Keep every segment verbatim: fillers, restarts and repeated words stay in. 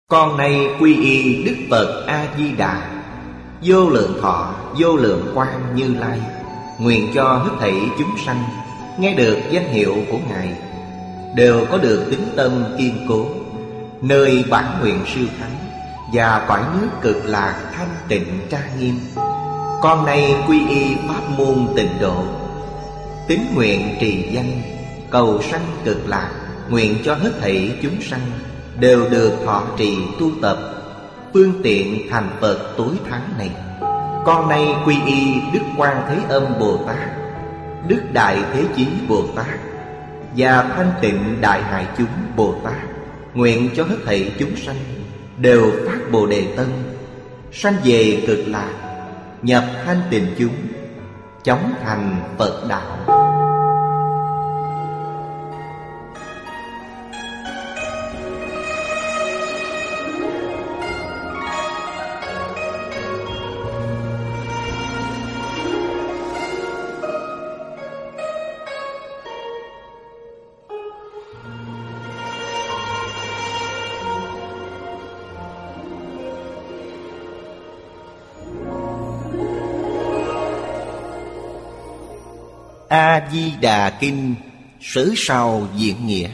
Con nay quy y Đức Phật A-di-đà, vô lượng thọ vô lượng quang Như Lai. Nguyện cho hết thảy chúng sanh nghe được danh hiệu của Ngài đều có được tín tâm kiên cố, nơi bản nguyện siêu thắng và cõi nước cực lạc thanh tịnh trang nghiêm. Con nay quy y pháp môn Tịnh độ, tín nguyện trì danh cầu sanh cực lạc. Nguyện cho hết thảy chúng sanh đều được thọ trì tu tập phương tiện thành Phật tối thắng này. Con nay quy y Đức Quan Thế Âm Bồ Tát, Đức Đại Thế Chí Bồ Tát và Thanh Tịnh Đại Hải Chúng Bồ Tát. Nguyện cho hết thảy chúng sanh đều phát Bồ Đề Tâm, sanh về cực lạc, nhập thanh tịnh chúng, chóng thành Phật đạo. A-di-đà Kinh Sử Sau Diễn Nghĩa.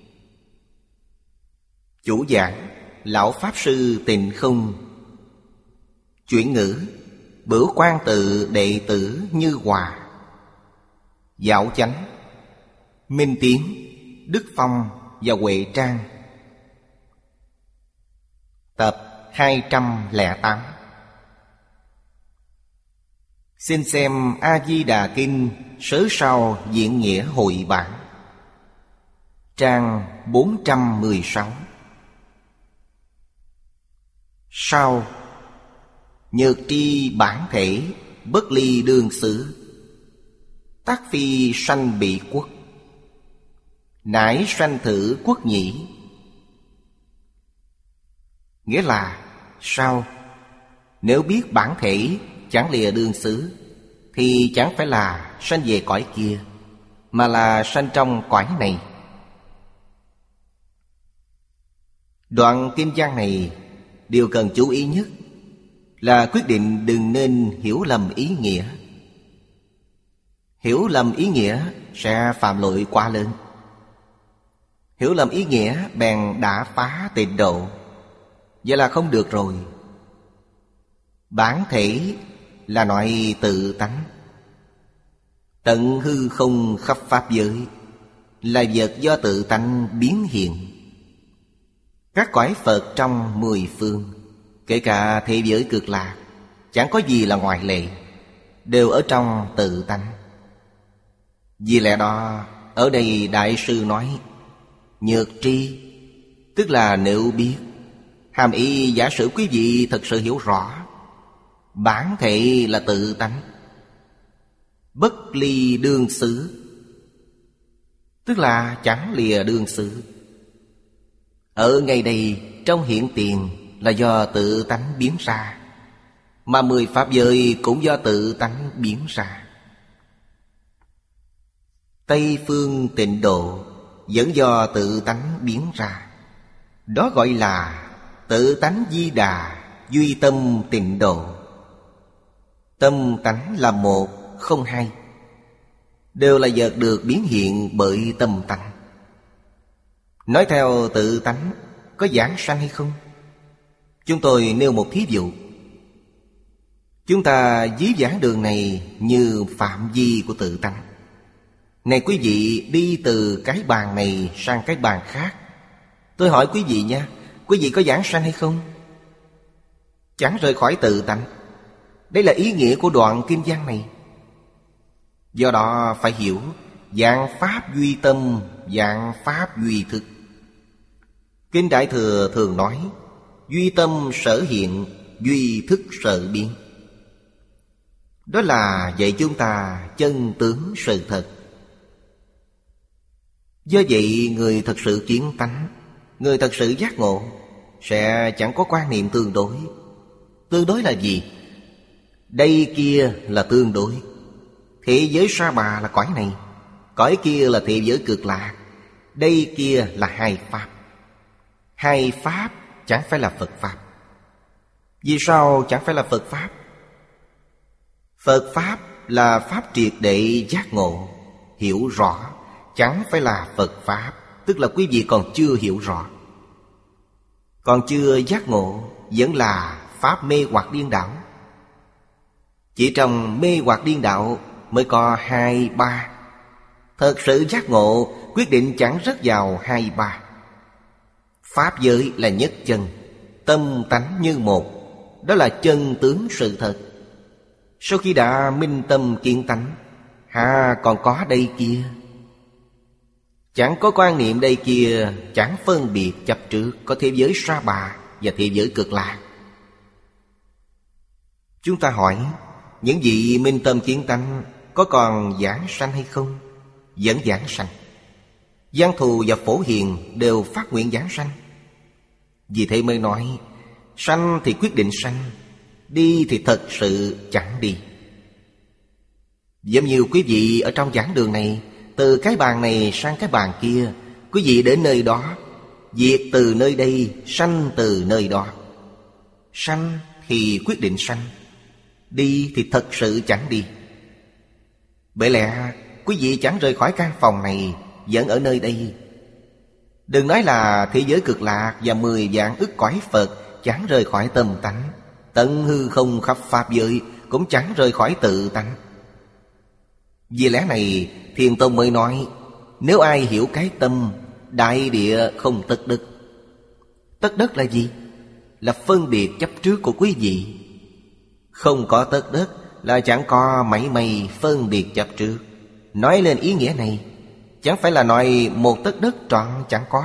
Chủ giảng Lão Pháp Sư Tịnh Không. Chuyển ngữ Bửu Quan Tự đệ tử Như Hòa. Giáo chánh Minh Tiến, Đức Phong và Huệ Trang. Tập hai trăm lẻ tám. Xin xem A-di-đà Kinh Sớ Sau Diễn Nghĩa Hội Bản, trang bốn trăm mười sáu. Sau nhược tri bản thể bất ly đương xứ, tác phi sanh bị quốc, nãi sanh thử quốc nhĩ. Nghĩa là sao? Nếu biết bản thể chẳng lìa đương xứ thì chẳng phải là sanh về cõi kia, mà là sanh trong cõi này. Đoạn kinh văn này, điều cần chú ý nhất là quyết định đừng nên hiểu lầm ý nghĩa. Hiểu lầm ý nghĩa sẽ phạm lỗi quá lớn. Hiểu lầm ý nghĩa bèn đã phá Tịnh độ, vậy là không được rồi. Bản thể là loại tự tánh, tận hư không khắp pháp giới là vật do tự tánh biến hiện. Các cõi Phật trong mười phương, kể cả thế giới cực lạc, chẳng có gì là ngoại lệ, đều ở trong tự tánh. Vì lẽ đó, ở đây Đại sư nói nhược tri, tức là nếu biết. Hàm ý giả sử quý vị thật sự hiểu rõ, bản thể là tự tánh, bất ly đương xứ, tức là chẳng lìa đương xứ. Ở ngay đây trong hiện tiền là do tự tánh biến ra, mà mười pháp giới cũng do tự tánh biến ra. Tây phương Tịnh độ vẫn do tự tánh biến ra, đó gọi là tự tánh di đà duy tâm Tịnh độ. Tâm tánh là một, không hai, đều là vật được biến hiện bởi tâm tánh. Nói theo tự tánh có giảng sanh hay không? Chúng tôi nêu một thí dụ. Chúng ta ví giảng đường này như phạm vi của tự tánh. Này quý vị đi từ cái bàn này sang cái bàn khác, tôi hỏi quý vị nha, quý vị có giảng sanh hay không? Chẳng rời khỏi tự tánh. Đây là ý nghĩa của đoạn kinh văn này. Do đó phải hiểu dạng pháp duy tâm, dạng pháp duy thức. Kinh Đại Thừa thường nói duy tâm sở hiện, duy thức sở biến. Đó là dạy chúng ta chân tướng sự thật. Do vậy người thật sự kiến tánh, người thật sự giác ngộ sẽ chẳng có quan niệm tương đối. Tương đối là gì? Đây kia là tương đối. Thế giới Sa Bà là cõi này, cõi kia là thế giới cực lạc. Đây kia là hai pháp. Hai pháp chẳng phải là Phật Pháp. Vì sao chẳng phải là Phật Pháp? Phật Pháp là Pháp triệt để giác ngộ, hiểu rõ. Chẳng phải là Phật Pháp, tức là quý vị còn chưa hiểu rõ, còn chưa giác ngộ, vẫn là Pháp mê hoặc điên đảo. Chỉ trong mê hoặc điên đạo mới có hai ba. Thật sự giác ngộ quyết định chẳng rớt vào hai ba. Pháp giới là nhất chân, tâm tánh như một. Đó là chân tướng sự thật. Sau khi đã minh tâm kiến tánh, hà còn có đây kia. Chẳng có quan niệm đây kia, chẳng phân biệt chấp trước. Có thế giới sa bà và thế giới cực lạc. Chúng ta hỏi, những vị minh tâm kiến tánh có còn giảng sanh hay không? Vẫn giảng sanh. Giang Thù và Phổ Hiền đều phát nguyện giảng sanh. Vì thế mới nói, sanh thì quyết định sanh, đi thì thật sự chẳng đi. Giống như quý vị ở trong giảng đường này, từ cái bàn này sang cái bàn kia, quý vị đến nơi đó, diệt từ nơi đây, sanh từ nơi đó. Sanh thì quyết định sanh, đi thì thật sự chẳng đi. Bởi lẽ quý vị chẳng rời khỏi căn phòng này, vẫn ở nơi đây. Đừng nói là thế giới cực lạc và mười vạn ức cõi Phật chẳng rời khỏi tâm tánh. Tận hư không khắp pháp giới cũng chẳng rời khỏi tự tánh. Vì lẽ này Thiền Tông mới nói, nếu ai hiểu cái tâm, đại địa không tất đất. Tất đất là gì? Là phân biệt chấp trước của quý vị. Không có tất đất là chẳng có mảy may phân biệt chấp trước. Nói lên ý nghĩa này, chẳng phải là nói một tấc đất trọn chẳng có.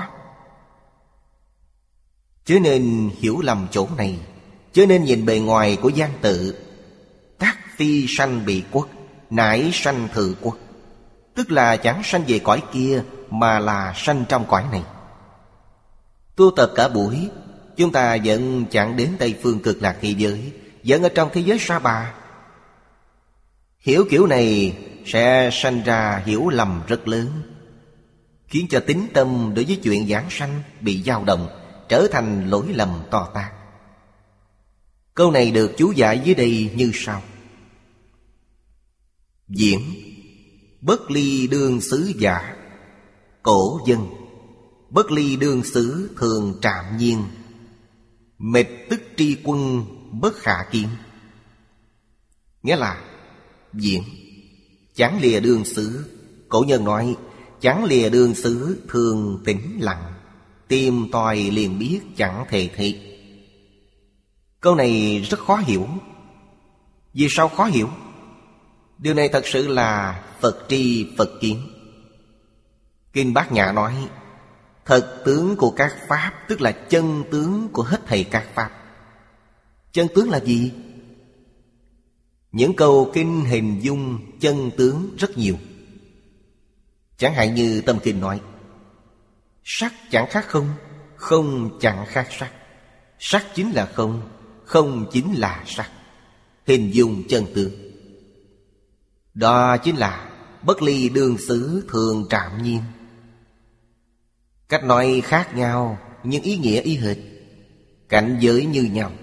Chớ nên hiểu lầm chỗ này, chớ nên nhìn bề ngoài của Giang Tự. Tác phi sanh bị quốc, nãi sanh thự quốc. Tức là chẳng sanh về cõi kia, mà là sanh trong cõi này. Tu tập cả buổi, chúng ta vẫn chẳng đến Tây Phương Cực Lạc thế giới, vẫn ở trong thế giới sa bà. Hiểu kiểu này sẽ sanh ra hiểu lầm rất lớn, khiến cho tín tâm đối với chuyện giảng sanh bị dao động, trở thành lỗi lầm to tát. Câu này được chú giải dưới đây như sau. Diễn bất ly đương xứ giả, cổ dân bất ly đương xứ thường trạm nhiên, mệt tức tri quân bất khả kiến. Nghĩa là diễn chẳng lìa đương xứ. Cổ nhân nói chẳng lìa đương xứ thường tĩnh lặng, tìm tòi liền biết chẳng thể thiệt. Câu này rất khó hiểu. Vì sao khó hiểu? Điều này thật sự là Phật tri Phật kiến. Kinh Bát Nhã nói, thật tướng của các pháp tức là chân tướng của hết thảy các pháp. Chân tướng là gì? Những câu kinh hình dung chân tướng rất nhiều. Chẳng hạn như Tâm Kinh nói, sắc chẳng khác không, không chẳng khác sắc. Sắc chính là không, không chính là sắc. Hình dung chân tướng. Đó chính là bất ly đương xứ thường trạm nhiên. Cách nói khác nhau nhưng ý nghĩa y hệt, cảnh giới như nhau.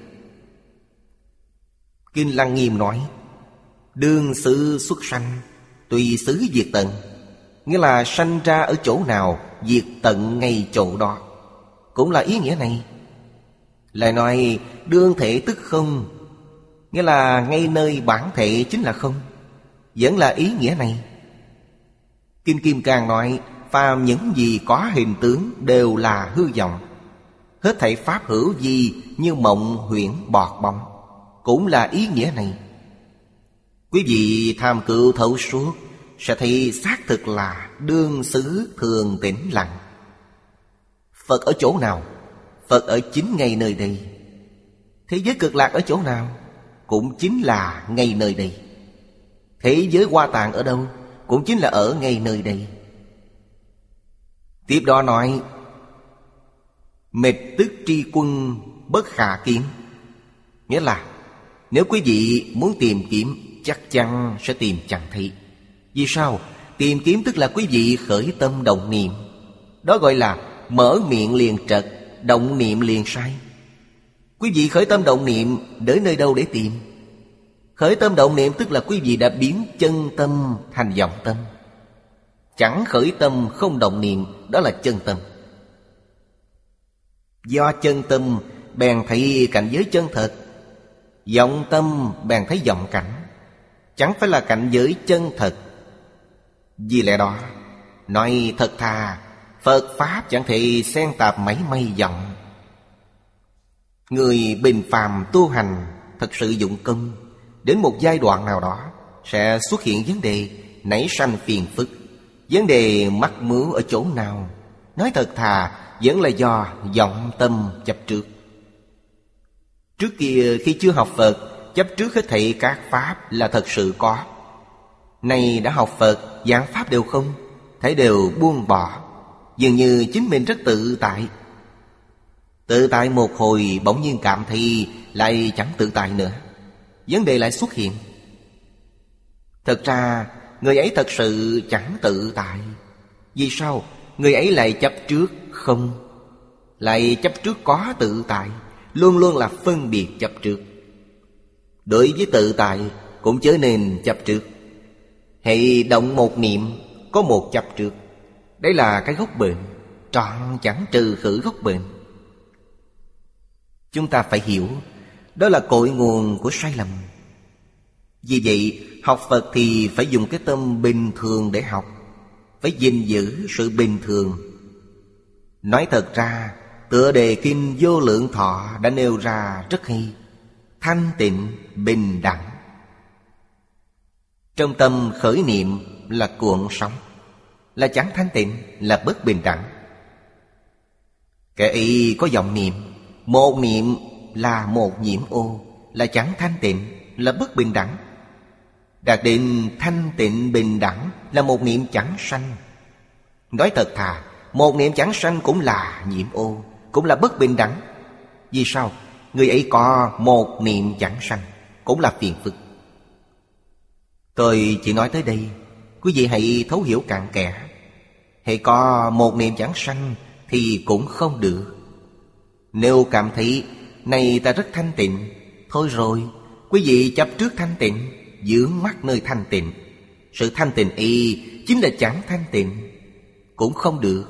Kinh Lăng Nghiêm nói, đương xứ xuất sanh, tùy xứ diệt tận. Nghĩa là sanh ra ở chỗ nào, diệt tận ngay chỗ đó. Cũng là ý nghĩa này. Lại nói đương thể tức không, nghĩa là ngay nơi bản thể chính là không. Vẫn là ý nghĩa này. Kinh Kim Cang nói, phàm những gì có hình tướng đều là hư vọng. Hết thảy pháp hữu gì như mộng huyễn bọt bóng. Cũng là ý nghĩa này. Quý vị tham cựu thấu suốt sẽ thấy xác thực là đương xứ thường tĩnh lặng. Phật ở chỗ nào? Phật ở chính ngay nơi đây. Thế giới cực lạc ở chỗ nào? Cũng chính là ngay nơi đây. Thế giới Hoa Tạng ở đâu? Cũng chính là ở ngay nơi đây. Tiếp đó nói, mệt tức tri quân bất khả kiến. Nghĩa là nếu quý vị muốn tìm kiếm, chắc chắn sẽ tìm chẳng thấy. Vì sao? Tìm kiếm tức là quý vị khởi tâm động niệm. Đó gọi là mở miệng liền trật, động niệm liền sai. Quý vị khởi tâm động niệm đến nơi đâu để tìm? Khởi tâm động niệm tức là quý vị đã biến chân tâm thành vọng tâm. Chẳng khởi tâm không động niệm, đó là chân tâm. Do chân tâm bèn thấy cảnh giới chân thật, vọng tâm bèn thấy vọng cảnh, chẳng phải là cảnh giới chân thật. Vì lẽ đó, nói thật thà, Phật Pháp chẳng thể xen tạp mảy may vọng. Người bình phàm tu hành thật sự dụng công, đến một giai đoạn nào đó sẽ xuất hiện vấn đề nảy sanh phiền phức. Vấn đề mắc mưu ở chỗ nào? Nói thật thà, vẫn là do vọng tâm chấp trước. Trước kia khi chưa học Phật, chấp trước hết thảy các Pháp là thật sự có. Nay đã học Phật, giảng Pháp đều không, thấy đều buông bỏ. Dường như chính mình rất tự tại. Tự tại một hồi bỗng nhiên cảm thấy lại chẳng tự tại nữa. Vấn đề lại xuất hiện. Thật ra người ấy thật sự chẳng tự tại. Vì sao? Người ấy lại chấp trước không, lại chấp trước có tự tại, luôn luôn là phân biệt chấp trước. Đối với tự tại cũng chớ nên chấp trước. Hãy động một niệm có một chấp trước. Đấy là cái gốc bệnh, trọn chẳng trừ khử gốc bệnh. Chúng ta phải hiểu, đó là cội nguồn của sai lầm. Vì vậy, học Phật thì phải dùng cái tâm bình thường để học, phải gìn giữ sự bình thường. Nói thật ra, tựa đề kinh Vô Lượng Thọ đã nêu ra rất hay. Thanh tịnh bình đẳng. Trong tâm khởi niệm là cuộn sóng, là chẳng thanh tịnh, là bất bình đẳng. Kẻ ấy có vọng niệm, một niệm là một nhiễm ô, là chẳng thanh tịnh, là bất bình đẳng. Đạt đến thanh tịnh bình đẳng là một niệm chẳng sanh. Nói thật thà, một niệm chẳng sanh cũng là nhiễm ô, cũng là bất bình đẳng. Vì sao? Người ấy có một niệm chẳng sanh, cũng là phiền phức. Tôi chỉ nói tới đây, quý vị hãy thấu hiểu cặn kẽ. Hãy có một niệm chẳng sanh thì cũng không được. Nếu cảm thấy này ta rất thanh tịnh, thôi rồi, quý vị chấp trước thanh tịnh, vướng mắc nơi thanh tịnh. Sự thanh tịnh y chính là chẳng thanh tịnh, cũng không được.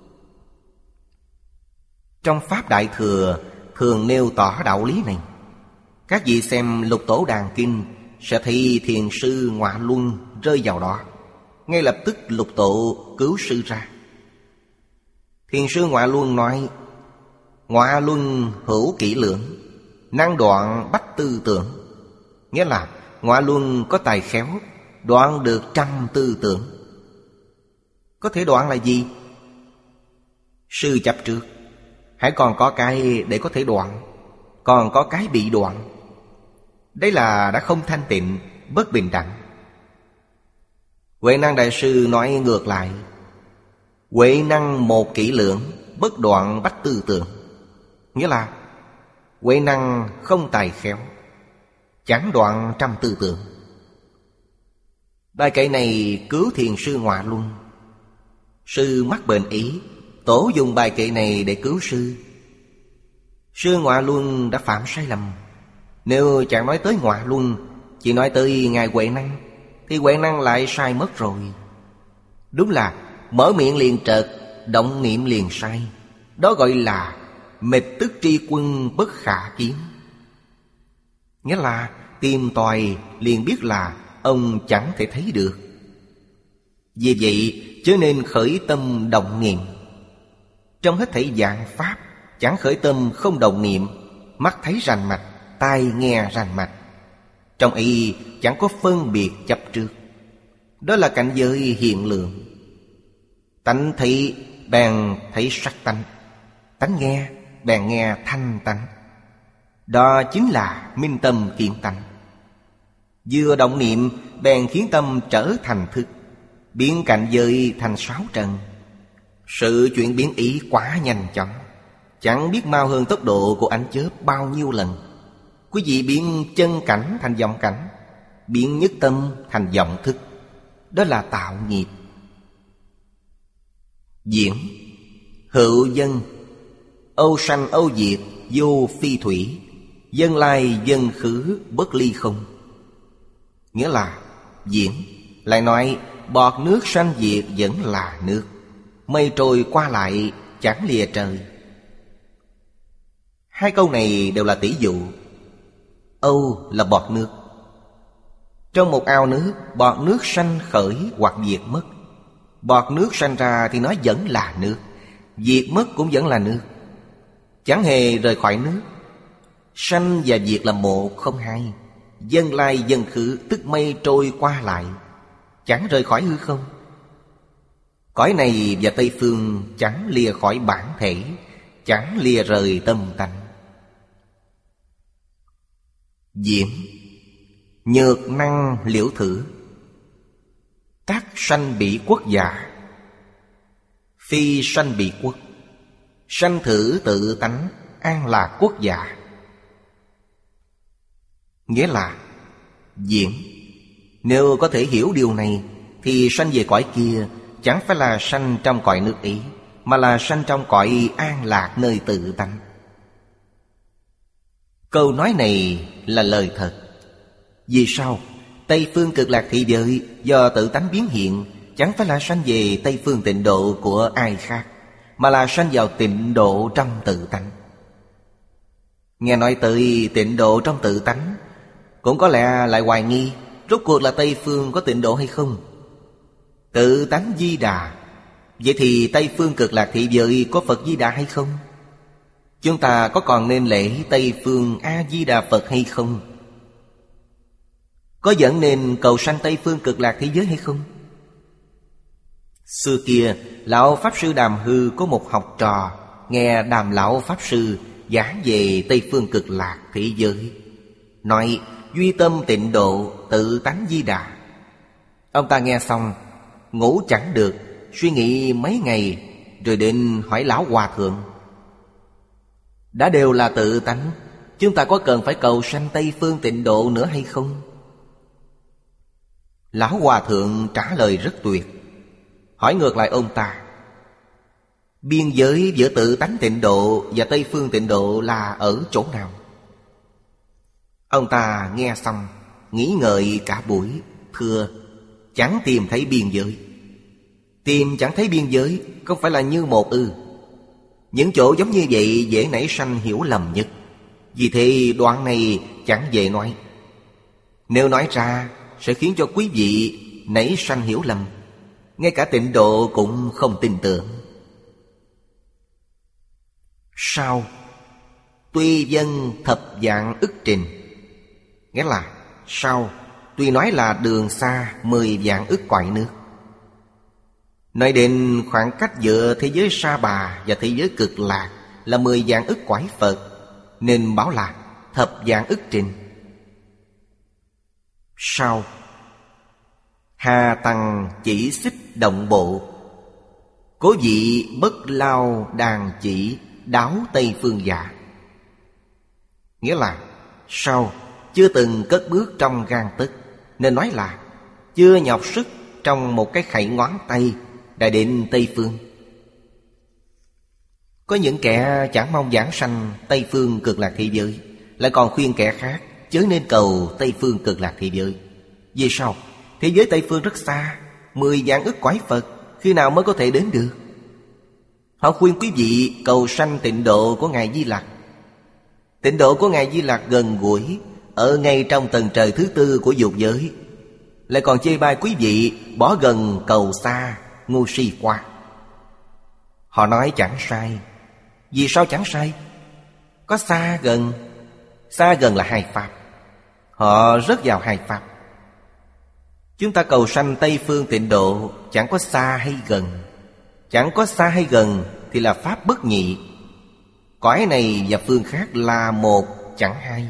Trong Pháp Đại Thừa thường nêu tỏ đạo lý này. Các vị xem Lục Tổ Đàn Kinh sẽ thấy thiền sư Ngọa Luân rơi vào đó. Ngay lập tức Lục Tổ cứu sư ra. Thiền sư Ngọa Luân nói: Ngọa Luân hữu kỹ lưỡng, năng đoạn bách tư tưởng. Nghĩa là Ngọa Luân có tài khéo, đoạn được trăm tư tưởng. Có thể đoạn là gì? Sư chấp trước, hãy còn có cái để có thể đoạn, còn có cái bị đoạn. Đấy là đã không thanh tịnh, bất bình đẳng. Huệ Năng Đại Sư nói ngược lại: Huệ năng một kỹ lưỡng, bất đoạn bách tư tưởng. Nghĩa là Huệ năng không tài khéo, chẳng đoạn trăm tư tưởng. Bài kệ này cứu thiền sư Ngọa Luân. Sư mắc bệnh ý, Tổ dùng bài kệ này để cứu sư. Sư Ngọa Luân đã phạm sai lầm. Nếu chẳng nói tới Ngọa Luân, chỉ nói tới Ngài Huệ Năng, thì Huệ Năng lại sai mất rồi. Đúng là mở miệng liền trợt, động niệm liền sai. Đó gọi là mệt tức tri quân bất khả kiến. Nghĩa là tìm tòi liền biết là ông chẳng thể thấy được. Vì vậy chớ nên khởi tâm động niệm. Trong hết thảy dạng Pháp, chẳng khởi tâm không động niệm. Mắt thấy rành mạch, tai nghe rành mạch. Trong ấy chẳng có phân biệt chấp trước. Đó là cảnh giới hiện lượng. Tánh thị bèn thấy sắc tánh, tánh nghe bèn nghe thanh tánh. Đó chính là minh tâm kiến tánh. Vừa động niệm bèn khiến tâm trở thành thức, biến cảnh giới thành sáu trần. Sự chuyển biến ý quá nhanh chóng, chẳng biết mau hơn tốc độ của ánh chớp bao nhiêu lần. Quý vị biến chân cảnh thành vọng cảnh, biến nhất tâm thành vọng thức. Đó là tạo nghiệp. Diễn hữu dân, âu sanh âu diệt, vô phi thủy, Dân lai dân khứ bất ly không. Nghĩa là diễn lại nói bọt nước sanh diệt vẫn là nước, mây trôi qua lại chẳng lìa trời. Hai câu này đều là tỷ dụ. Âu là bọt nước. Trong một ao nước, bọt nước sanh khởi hoặc diệt mất. Bọt nước sanh ra thì nó vẫn là nước, diệt mất cũng vẫn là nước, chẳng hề rời khỏi nước. Sanh và diệt là một không hai. Dân lai dân khứ tức mây trôi qua lại, chẳng rời khỏi hư không. Cõi này và Tây Phương chẳng lìa khỏi bản thể, chẳng lìa rời tâm tánh. Diễn nhược năng liễu thử. Tác sanh bị quốc giả, phi sanh bị quốc. Sanh thử tự tánh, an lạc quốc giả. Nghĩa là diễn nếu có thể hiểu điều này thì sanh về cõi kia chẳng phải là sanh trong cõi nước ý, mà là sanh trong cõi an lạc nơi tự tánh. Câu nói này là lời thật. Vì sao? Tây phương cực lạc thị giới do tự tánh biến hiện, chẳng phải là sanh về Tây phương tịnh độ của ai khác, mà là sanh vào tịnh độ trong tự tánh. Nghe nói tới tịnh độ trong tự tánh, cũng có lẽ lại hoài nghi rốt cuộc là Tây phương có tịnh độ hay không. Tự tánh Di Đà, vậy thì Tây phương cực lạc thị giới có Phật Di Đà hay không? Chúng ta có còn nên lễ Tây phương A Di Đà Phật hay không? Có vẫn nên cầu sanh Tây phương cực lạc thế giới hay không? Xưa kia, Lão Pháp Sư Đàm Hư có một học trò nghe Đàm Lão Pháp Sư giảng về Tây phương cực lạc thế giới, nói duy tâm tịnh độ tự tánh Di Đà. Ông ta nghe xong ngủ chẳng được, suy nghĩ mấy ngày, rồi đến hỏi Lão Hòa Thượng: đã đều là tự tánh, chúng ta có cần phải cầu sanh Tây phương tịnh độ nữa hay không? Lão Hòa Thượng trả lời rất tuyệt. Hỏi ngược lại ông ta: biên giới giữa tự tánh tịnh độ và Tây phương tịnh độ là ở chỗ nào? Ông ta nghe xong nghĩ ngợi cả buổi, thưa: chẳng tìm thấy biên giới. Tìm chẳng thấy biên giới không phải là như một ư? Những chỗ giống như vậy dễ nảy sanh hiểu lầm nhất. Vì thế đoạn này chẳng dễ nói. Nếu nói ra sẽ khiến cho quý vị nảy sanh hiểu lầm, ngay cả tịnh độ cũng không tin tưởng. Sao? Tuy dân thập vạn ức trình. Nghĩa là sao? Tuy nói là đường xa mười vạn ức cõi nước. Nói đến khoảng cách giữa thế giới Sa Bà và thế giới Cực Lạc là mười vạn ức cõi Phật, nên bảo là thập vạn ức trình. Sao? Hà tăng chỉ xích động bộ, cố vị bất lao đàn chỉ đáo Tây phương giả. Nghĩa là sao? Chưa từng cất bước trong gang tấc, nên nói là chưa nhọc sức trong một cái khẩy ngón tay đã đến Tây phương. Có những kẻ chẳng mong giảng sanh Tây phương cực lạc thế giới, lại còn khuyên kẻ khác chớ nên cầu Tây phương cực lạc thế giới. Vì sao? Thế giới Tây phương rất xa, mười vạn ức cõi Phật, khi nào mới có thể đến được? Họ khuyên quý vị cầu sanh tịnh độ của Ngài Di Lặc. Tịnh độ của Ngài Di Lặc gần gũi, ở ngay trong tầng trời thứ tư của dục giới, lại còn chê bai quý vị bỏ gần cầu xa, ngu si quá. Họ nói chẳng sai. Vì sao chẳng sai? Có xa gần. Xa gần là hai pháp. Họ rớt vào hai pháp. Chúng ta cầu sanh Tây phương tịnh độ chẳng có xa hay gần. Chẳng có xa hay gần thì là pháp bất nhị. Cõi này và phương khác là một chẳng hai.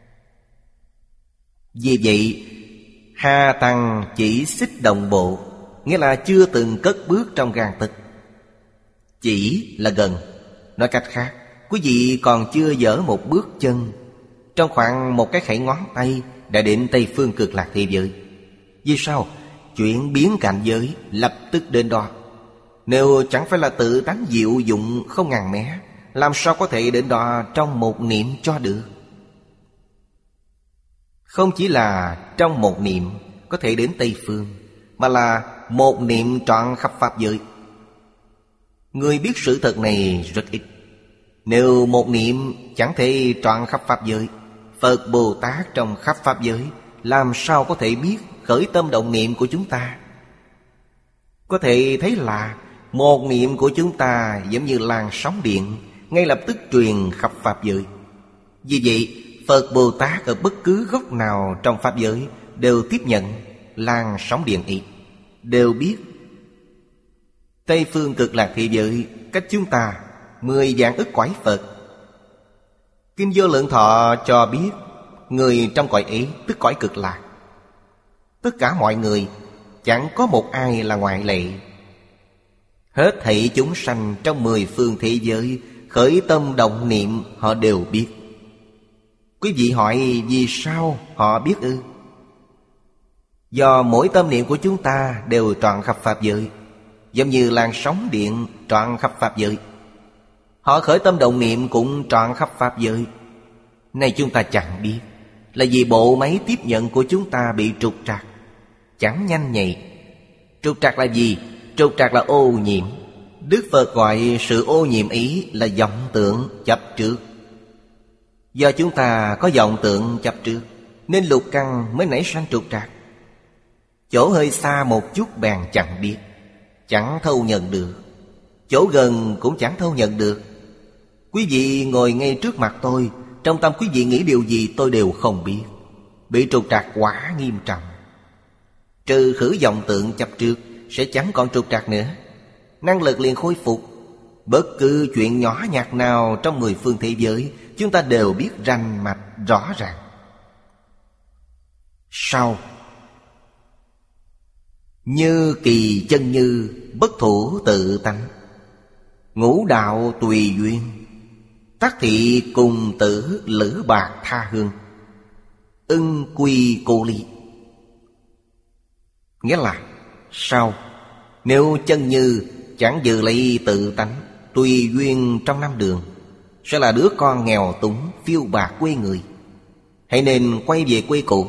Vì vậy hà tăng chỉ xích đồng bộ, nghĩa là chưa từng cất bước trong gang tấc. Chỉ là gần. Nói cách khác, quý vị còn chưa dở một bước chân, trong khoảng một cái khẩy ngón tay đã đến Tây phương cực lạc thế giới. Vì sao? Chuyển biến cảnh giới lập tức đến đó. Nếu chẳng phải là tự tánh diệu dụng không ngàn mé, làm sao có thể đến đó trong một niệm cho được? Không chỉ là trong một niệm có thể đến Tây Phương, mà là một niệm trọn khắp Pháp giới. Người biết sự thật này rất ít. Nếu một niệm chẳng thể trọn khắp Pháp giới, Phật Bồ Tát trong khắp Pháp giới làm sao có thể biết khởi tâm động niệm của chúng ta? Có thể thấy là một niệm của chúng ta giống như làn sóng điện, ngay lập tức truyền khắp Pháp giới. Vì vậy, Phật Bồ Tát ở bất cứ góc nào trong Pháp giới đều tiếp nhận làn sóng điện ấy, đều biết. Tây phương Cực Lạc thế giới cách chúng ta mười vạn ức cõi Phật. Kinh Vô Lượng Thọ cho biết người trong cõi ấy tức cõi Cực Lạc. Tất cả mọi người chẳng có một ai là ngoại lệ. Hết thảy chúng sanh trong mười phương thế giới khởi tâm động niệm họ đều biết. Quý vị hỏi vì sao họ biết ư? Do mỗi tâm niệm của chúng ta đều trọn khắp Pháp giới, giống như làn sóng điện trọn khắp Pháp giới. Họ khởi tâm động niệm cũng trọn khắp Pháp giới. Này chúng ta chẳng biết, là vì bộ máy tiếp nhận của chúng ta bị trục trặc, chẳng nhanh nhạy. Trục trặc là gì? Trục trặc là ô nhiễm. Đức Phật gọi sự ô nhiễm ấy là vọng tưởng chấp trước. Do chúng ta có vọng tưởng chấp trước, nên lục căn mới nảy sanh trục trặc. Chỗ hơi xa một chút bèn chẳng biết, chẳng thâu nhận được. Chỗ gần cũng chẳng thâu nhận được. Quý vị ngồi ngay trước mặt tôi, trong tâm quý vị nghĩ điều gì tôi đều không biết. Bị trục trặc quá nghiêm trọng. Trừ khử vọng tượng chấp trước, sẽ chẳng còn trục trặc nữa. Năng lực liền khôi phục. Bất cứ chuyện nhỏ nhặt nào trong mười phương thế giới, chúng ta đều biết rành mạch rõ ràng. Sau, như kỳ chân như, bất thủ tự tánh. Ngũ đạo tùy duyên, tắc thị cùng tử lữ bạc tha hương. Ưng quy cô ly. Nghĩa là sau, nếu chân như chẳng giữ lấy tự tánh, tùy duyên trong năm đường, sẽ là đứa con nghèo túng, phiêu bạc quê người. Hãy nên quay về quê cũ.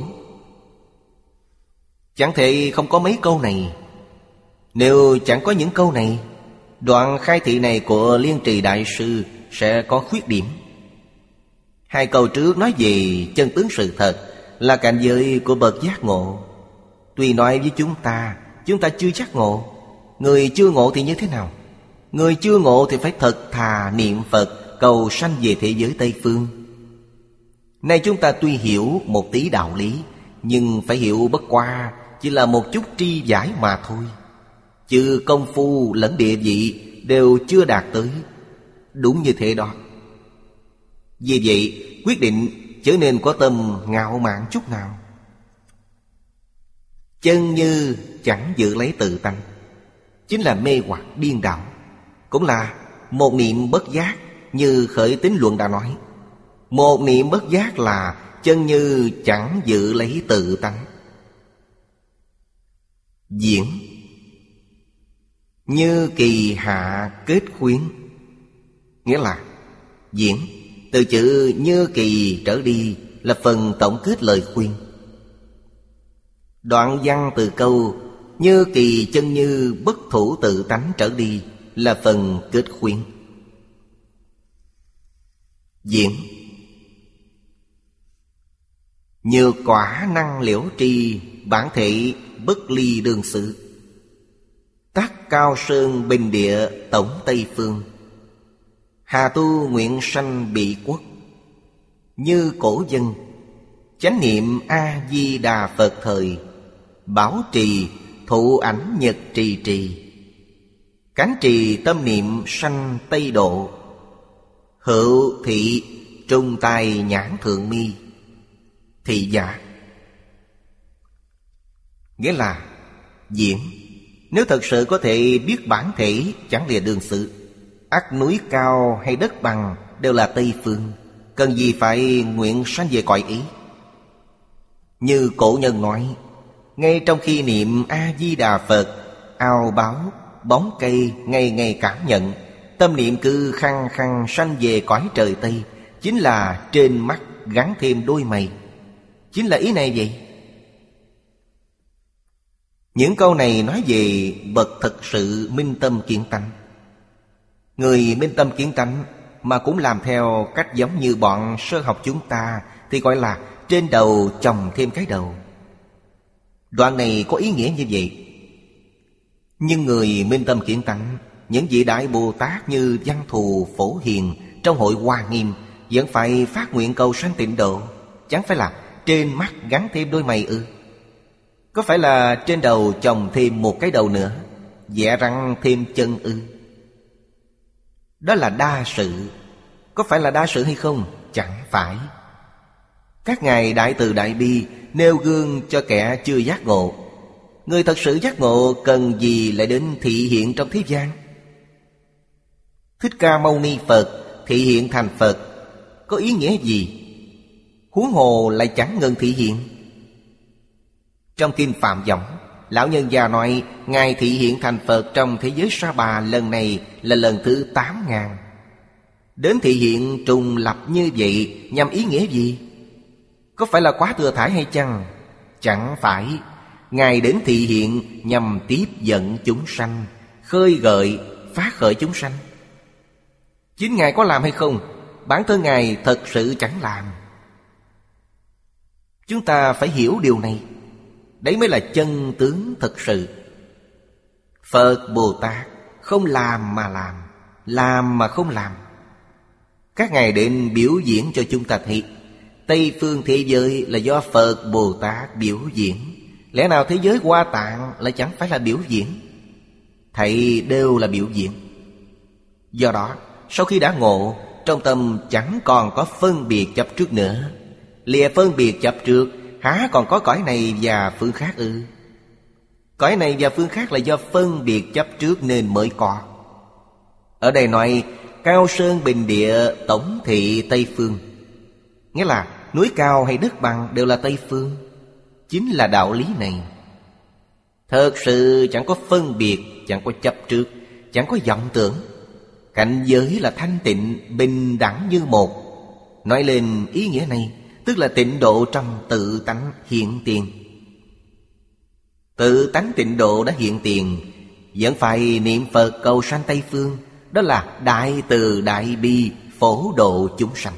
Chẳng thể không có mấy câu này. Nếu chẳng có những câu này, đoạn khai thị này của Liên Trì Đại Sư sẽ có khuyết điểm. Hai câu trước nói về chân tướng sự thật, là cảnh giới của bậc giác ngộ. Tuy nói với chúng ta, chúng ta chưa giác ngộ. Người chưa ngộ thì như thế nào? Người chưa ngộ thì phải thật thà niệm Phật, cầu sanh về thế giới Tây Phương. Nay chúng ta tuy hiểu một tí đạo lý, nhưng phải hiểu bất qua chỉ là một chút tri giải mà thôi. Chứ công phu lẫn địa vị đều chưa đạt tới. Đúng như thế đó. Vì vậy quyết định trở nên có tâm ngạo mạn chút nào. Chân như chẳng giữ lấy tự tánh, chính là mê hoặc điên đảo. Cũng là một niệm bất giác, như Khởi Tín Luận đã nói. Một niệm bất giác là chân như chẳng giữ lấy tự tánh. Diễn, như kỳ hạ kết khuyến. Nghĩa là diễn, từ chữ như kỳ trở đi là phần tổng kết lời khuyên. Đoạn văn từ câu như kỳ chân như bất thủ tự tánh trở đi là phần kết khuyên. Diễn, như quả năng liễu tri, bản thể bất ly đương sự. Tác cao sơn bình địa tổng Tây Phương, hà tu nguyện sanh bị quốc. Như cổ dân, chánh niệm A-di-đà Phật thời, bảo trì thụ ảnh nhật trì trì. Cánh trì tâm niệm sanh Tây Độ, hữu thị trung tài nhãn thượng mi. Thị giả, nghĩa là diễn. Nếu thật sự có thể biết bản thể, chẳng lìa đường sự. Ắt núi cao hay đất bằng đều là Tây Phương, cần gì phải nguyện sanh về cõi ý. Như cổ nhân nói, ngay trong khi niệm A-di-đà Phật, ao báo, bóng cây ngày ngày cảm nhận, tâm niệm cứ khăng khăng sanh về cõi trời Tây, chính là trên mắt gắn thêm đôi mày. Chính là ý này vậy. Những câu này nói về bậc thực sự minh tâm kiến tánh. Người minh tâm kiến tánh mà cũng làm theo cách giống như bọn sơ học chúng ta thì gọi là trên đầu chồng thêm cái đầu. Đoạn này có ý nghĩa như vậy. Nhưng người minh tâm kiến tánh, những vị đại Bồ Tát như Văn Thù, Phổ Hiền trong hội Hoa Nghiêm vẫn phải phát nguyện cầu sanh tịnh độ. Chẳng phải là trên mắt gắn thêm đôi mày ư? Có phải là trên đầu chồng thêm một cái đầu nữa, vẽ răng thêm chân ư? Đó là đa sự. Có phải là đa sự hay không? Chẳng phải. Các ngài Đại Từ Đại Bi nêu gương cho kẻ chưa giác ngộ. Người thật sự giác ngộ cần gì lại đến thị hiện trong thế gian? Thích Ca Mâu Ni Phật thị hiện thành Phật có ý nghĩa gì? Huống hồ lại chẳng ngừng thị hiện. Trong Kinh Phạm Võng, lão nhân già nói ngài thị hiện thành Phật trong thế giới Sa Bà lần này là lần thứ tám ngàn. Đến thị hiện trùng lập như vậy nhằm ý nghĩa gì? Có phải là quá thừa thải hay chăng? Chẳng phải. Ngài đến thị hiện nhằm tiếp dẫn chúng sanh, khơi gợi, phát khởi chúng sanh. Chính Ngài có làm hay không? Bản thân Ngài thật sự chẳng làm. Chúng ta phải hiểu điều này. Đấy mới là chân tướng thực sự. Phật Bồ Tát không làm mà làm, làm mà không làm. Các ngài đến biểu diễn cho chúng ta thấy Tây phương thế giới là do Phật Bồ Tát biểu diễn. Lẽ nào thế giới Hoa Tạng lại chẳng phải là biểu diễn? Thầy đều là biểu diễn. Do đó sau khi đã ngộ, trong tâm chẳng còn có phân biệt chấp trước nữa. Lìa phân biệt chấp trước, há còn có cõi này và phương khác ư? Cõi này và phương khác là do phân biệt chấp trước nên mới có. Ở đây nói cao sơn bình địa tổng thị Tây phương, nghĩa là núi cao hay đất bằng đều là Tây phương. Chính là đạo lý này. Thật sự chẳng có phân biệt, chẳng có chấp trước, chẳng có vọng tưởng. Cảnh giới là thanh tịnh, bình đẳng như một. Nói lên ý nghĩa này, tức là tịnh độ trong tự tánh hiện tiền. Tự tánh tịnh độ đã hiện tiền, vẫn phải niệm Phật cầu sanh Tây phương. Đó là đại từ đại bi phổ độ chúng sanh.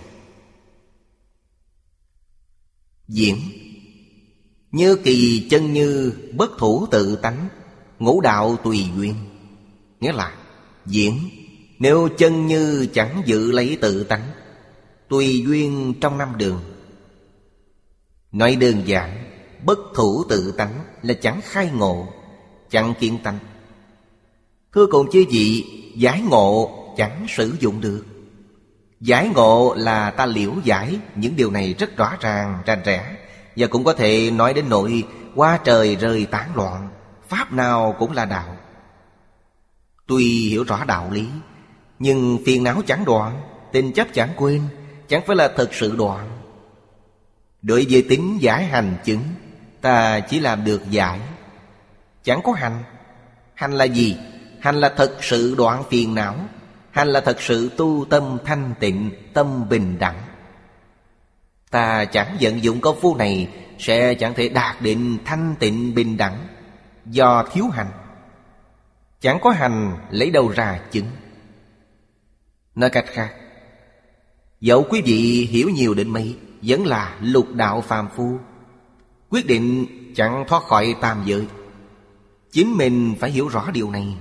Diễn như kỳ chân như bất thủ tự tánh, ngũ đạo tùy duyên. Nghĩa là diễn nếu chân như chẳng giữ lấy tự tánh, tùy duyên trong năm đường. Nói đơn giản, bất thủ tự tánh là chẳng khai ngộ, chẳng kiến tánh. Thưa cùng chư vị, giải ngộ chẳng sử dụng được. Giải ngộ là ta liễu giải những điều này rất rõ ràng, rành rẽ. Và cũng có thể nói đến nỗi hoa trời rơi tán loạn, pháp nào cũng là đạo. Tuy hiểu rõ đạo lý, nhưng phiền não chẳng đoạn, tình chấp chẳng quên, chẳng phải là thật sự đoạn. Đối với tính giải hành chứng, ta chỉ làm được giải, chẳng có hành. Hành là gì? Hành là thật sự đoạn phiền não. Hành là thật sự tu tâm thanh tịnh, tâm bình đẳng. Ta chẳng vận dụng công phu này sẽ chẳng thể đạt đến thanh tịnh bình đẳng, do thiếu hành. Chẳng có hành lấy đâu ra chứng. Nói cách khác, dẫu quý vị hiểu nhiều đến mấy, vẫn là lục đạo phàm phu, quyết định chẳng thoát khỏi tam giới. Chính mình phải hiểu rõ điều này.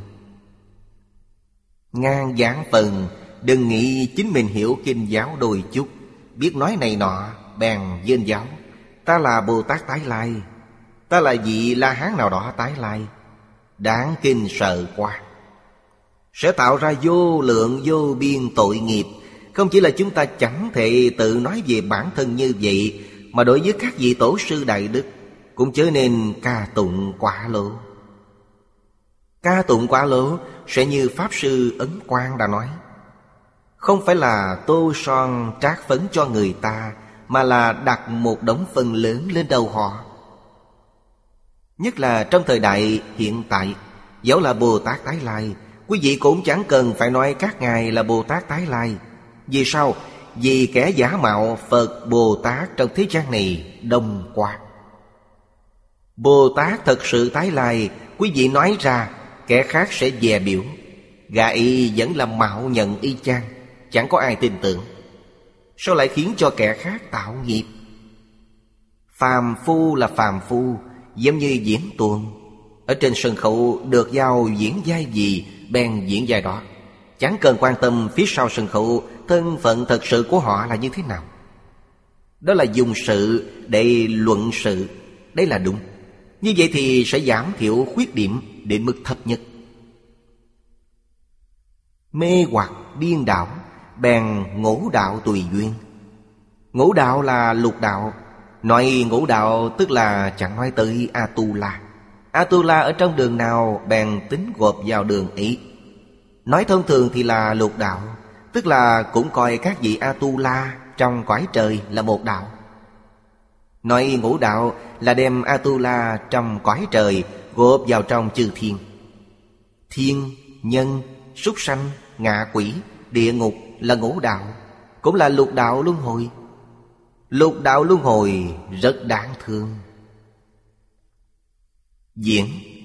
Ngàn vạn phần đừng nghĩ chính mình hiểu kinh giáo đôi chút, biết nói này nọ bèn vênh giáo. Ta là Bồ Tát tái lai, ta là vị La Hán nào đó tái lai. Đáng kinh sợ quá, sẽ tạo ra vô lượng vô biên tội nghiệp. Không chỉ là chúng ta chẳng thể tự nói về bản thân như vậy, mà đối với các vị tổ sư đại đức cũng chớ nên ca tụng quá lỗ. Ca tụng quá lỗ sẽ như Pháp Sư Ấn Quang đã nói, không phải là tô son trát phấn cho người ta, mà là đặt một đống phân lớn lên đầu họ. Nhất là trong thời đại hiện tại, dẫu là Bồ Tát tái lai, quý vị cũng chẳng cần phải nói các ngài là Bồ Tát tái lai. Vì sao? Vì kẻ giả mạo Phật Bồ Tát trong thế gian này đông quá. Bồ Tát thật sự tái lai, quý vị nói ra, kẻ khác sẽ dè biểu. Gà y vẫn là mạo nhận y chang, chẳng có ai tin tưởng. Sao lại khiến cho kẻ khác tạo nghiệp? Phàm phu là phàm phu, giống như diễn tuồng. Ở trên sân khấu được giao diễn vai gì, bèn diễn vai đó. Chẳng cần quan tâm phía sau sân khấu thân phận thật sự của họ là như thế nào. Đó là dùng sự để luận sự. Đấy là đúng. Như vậy thì sẽ giảm thiểu khuyết điểm đến mức thấp nhất. Mê hoặc điên đảo, bèn ngũ đạo tùy duyên. Ngũ đạo là lục đạo. Nói ngũ đạo tức là chẳng nói tới A-tu-la. A-tu-la ở trong đường nào bèn tính gộp vào đường ấy. Nói thông thường thì là lục đạo, tức là cũng coi các vị A-tu-la trong cõi trời là một đạo. Nói ngũ đạo là đem A-tu-la trong cõi trời gộp vào trong chư thiên. Thiên, nhân, súc sanh, ngạ quỷ, địa ngục là ngũ đạo, cũng là lục đạo luân hồi. Lục đạo luân hồi rất đáng thương. Diễn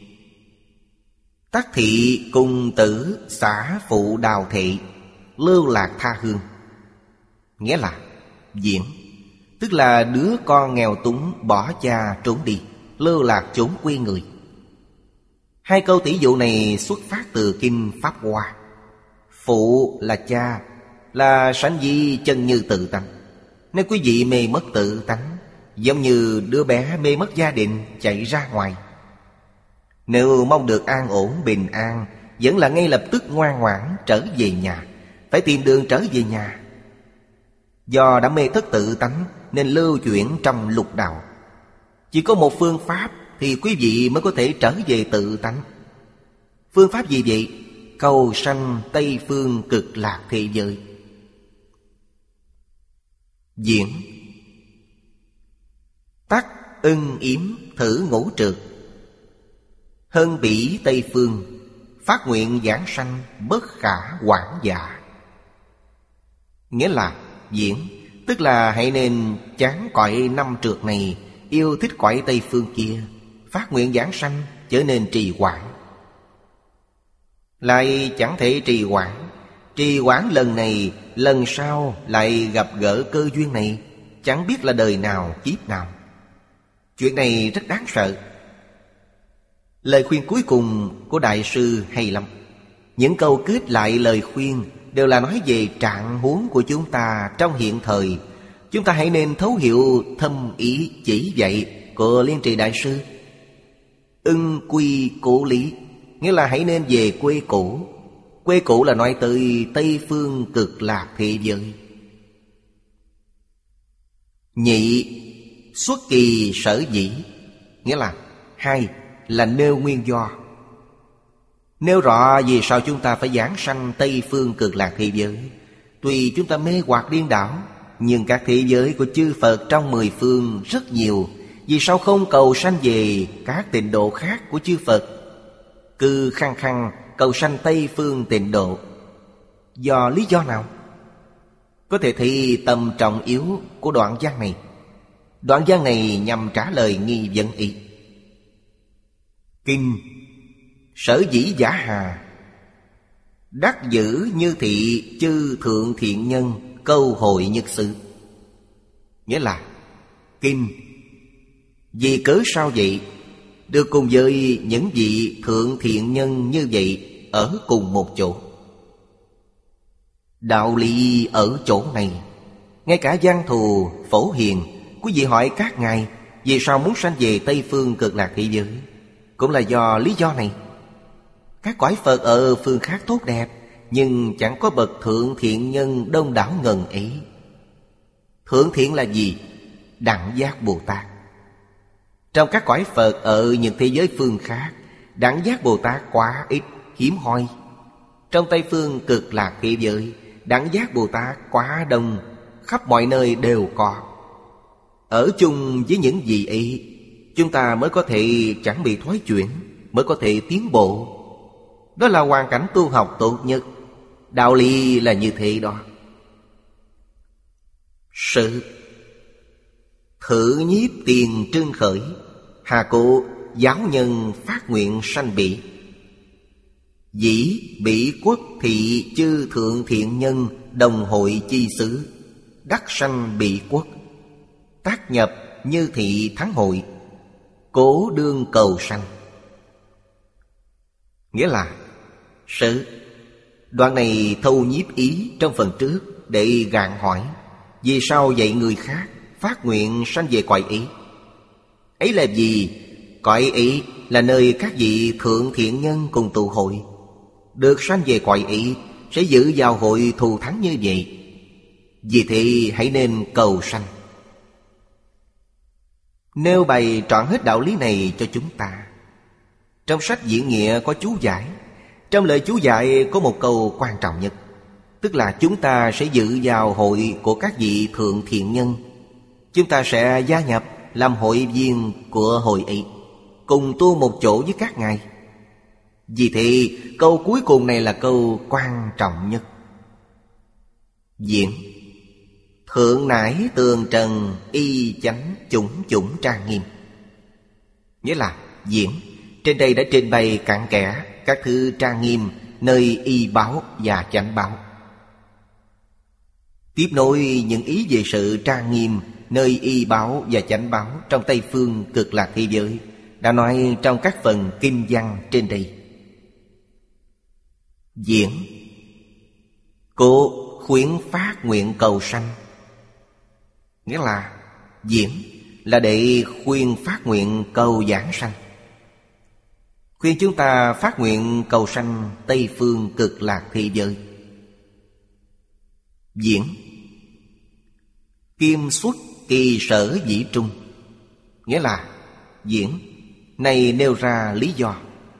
Tắc thị cùng tử xả phụ đào thị, lưu lạc tha hương. Nghĩa là diễn, tức là đứa con nghèo túng bỏ cha trốn đi, lưu lạc chốn quê người. Hai câu tỷ dụ này xuất phát từ kinh Pháp Hoa. Phụ là cha, là sanh di chân như tự tánh. Nếu quý vị mê mất tự tánh, giống như đứa bé mê mất gia đình chạy ra ngoài. Nếu mong được an ổn bình an, vẫn là ngay lập tức ngoan ngoãn trở về nhà, phải tìm đường trở về nhà. Do đã mê thất tự tánh nên lưu chuyển trong lục đạo. Chỉ có một phương pháp thì quý vị mới có thể trở về tự tánh. Phương pháp gì vậy? Cầu sanh Tây Phương Cực Lạc thế giới. Diễn Tắc ưng yếm thử ngũ trượt, hân bỉ Tây Phương, phát nguyện giảng sanh bất khả quản dạ. Nghĩa là diễn, tức là hãy nên chán cõi năm trượt này, yêu thích cõi Tây Phương kia, phát nguyện giảng sanh trở nên trì hoãn. Lại chẳng thể trì hoãn, trì hoãn lần này, lần sau lại gặp gỡ cơ duyên này, chẳng biết là đời nào kiếp nào. Chuyện này rất đáng sợ. Lời khuyên cuối cùng của Đại sư hay lắm. Những câu kết lại lời khuyên đều là nói về trạng huống của chúng ta trong hiện thời. Chúng ta hãy nên thấu hiểu thâm ý chỉ dạy của Liên Trì Đại sư. Ưng quy cố lý, nghĩa là hãy nên về quê cũ. Quê cũ là nói tới Tây Phương Cực Lạc thế giới. Nhị xuất kỳ sở dĩ, nghĩa là hai là nêu nguyên do. Nêu rõ vì sao chúng ta phải giảng sanh Tây Phương Cực Lạc thế giới. Tuy chúng ta mê hoặc điên đảo, nhưng các thế giới của chư Phật trong mười phương rất nhiều. Vì sao không cầu sanh về các tịnh độ khác của chư Phật, cứ khăng khăng cầu sanh Tây Phương tịnh độ? Do lý do nào? Có thể thấy tầm trọng yếu của đoạn văn này. Đoạn văn này nhằm trả lời nghi vấn ý. Kinh sở dĩ giả hà, đắc giữ như thị chư thượng thiện nhân, câu hội nhất sự. Nghĩa là kinh vì cớ sao vậy được cùng với những vị thượng thiện nhân như vậy ở cùng một chỗ. Đạo lý ở chỗ này, ngay cả giang thù phổ hiền, quý vị hỏi các ngài vì sao muốn sanh về Tây Phương Cực Lạc thế giới, cũng là do lý do này. Các cõi Phật ở phương khác tốt đẹp, nhưng chẳng có bậc thượng thiện nhân đông đảo ngần ấy. Thượng thiện là gì? Đẳng giác Bồ Tát. Trong các cõi Phật ở những thế giới phương khác, đẳng giác Bồ Tát quá ít, hiếm hoi. Trong Tây Phương Cực Lạc thế giới, đẳng giác Bồ Tát quá đông, khắp mọi nơi đều có. Ở chung với những gì ấy, chúng ta mới có thể chẳng bị thoái chuyển, mới có thể tiến bộ. Đó là hoàn cảnh tu học tốt nhất. Đạo lý là như thế đó. Sự thử nhiếp tiền trương khởi, hà cụ giáo nhân phát nguyện sanh bỉ. Dĩ bỉ quốc thị chư thượng thiện nhân, đồng hội chi xứ, đắc sanh bỉ quốc. Tác nhập như thị thắng hội, cố đương cầu sanh. Nghĩa là sự. Đoạn này thâu nhiếp ý trong phần trước để gạn hỏi vì sao dạy người khác phát nguyện sanh về cõi ý. Ấy là gì? Cõi ý là nơi các vị thượng thiện nhân cùng tụ hội. Được sanh về cõi ý sẽ giữ vào hội thù thắng như vậy. Vì thế hãy nên cầu sanh. Nêu bày trọn hết đạo lý này cho chúng ta. Trong sách Diễn Nghĩa có chú giải. Trong lời chú giải có một câu quan trọng nhất, tức là chúng ta sẽ dự vào hội của các vị thượng thiện nhân. Chúng ta sẽ gia nhập làm hội viên của hội ấy, cùng tu một chỗ với các ngài. Vì thế câu cuối cùng này là câu quan trọng nhất. Diễn thượng nải tường trần, y chánh chủng chủng trang nghiêm. Nghĩa là diễn trên đây đã trình bày cặn kẽ các thứ trang nghiêm nơi y báo và chánh báo. Tiếp nối những ý về sự trang nghiêm nơi y báo và chánh báo trong Tây Phương Cực Lạc thế giới đã nói trong các phần kinh văn trên đây. Diễn cố khuyến phát nguyện cầu sanh. Nghĩa là diễn là để khuyên phát nguyện cầu giảng sanh, khuyên chúng ta phát nguyện cầu sanh Tây Phương Cực Lạc thế giới. Diễn kim xuất kỳ sở dĩ trung. Nghĩa là diễn này nêu ra lý do.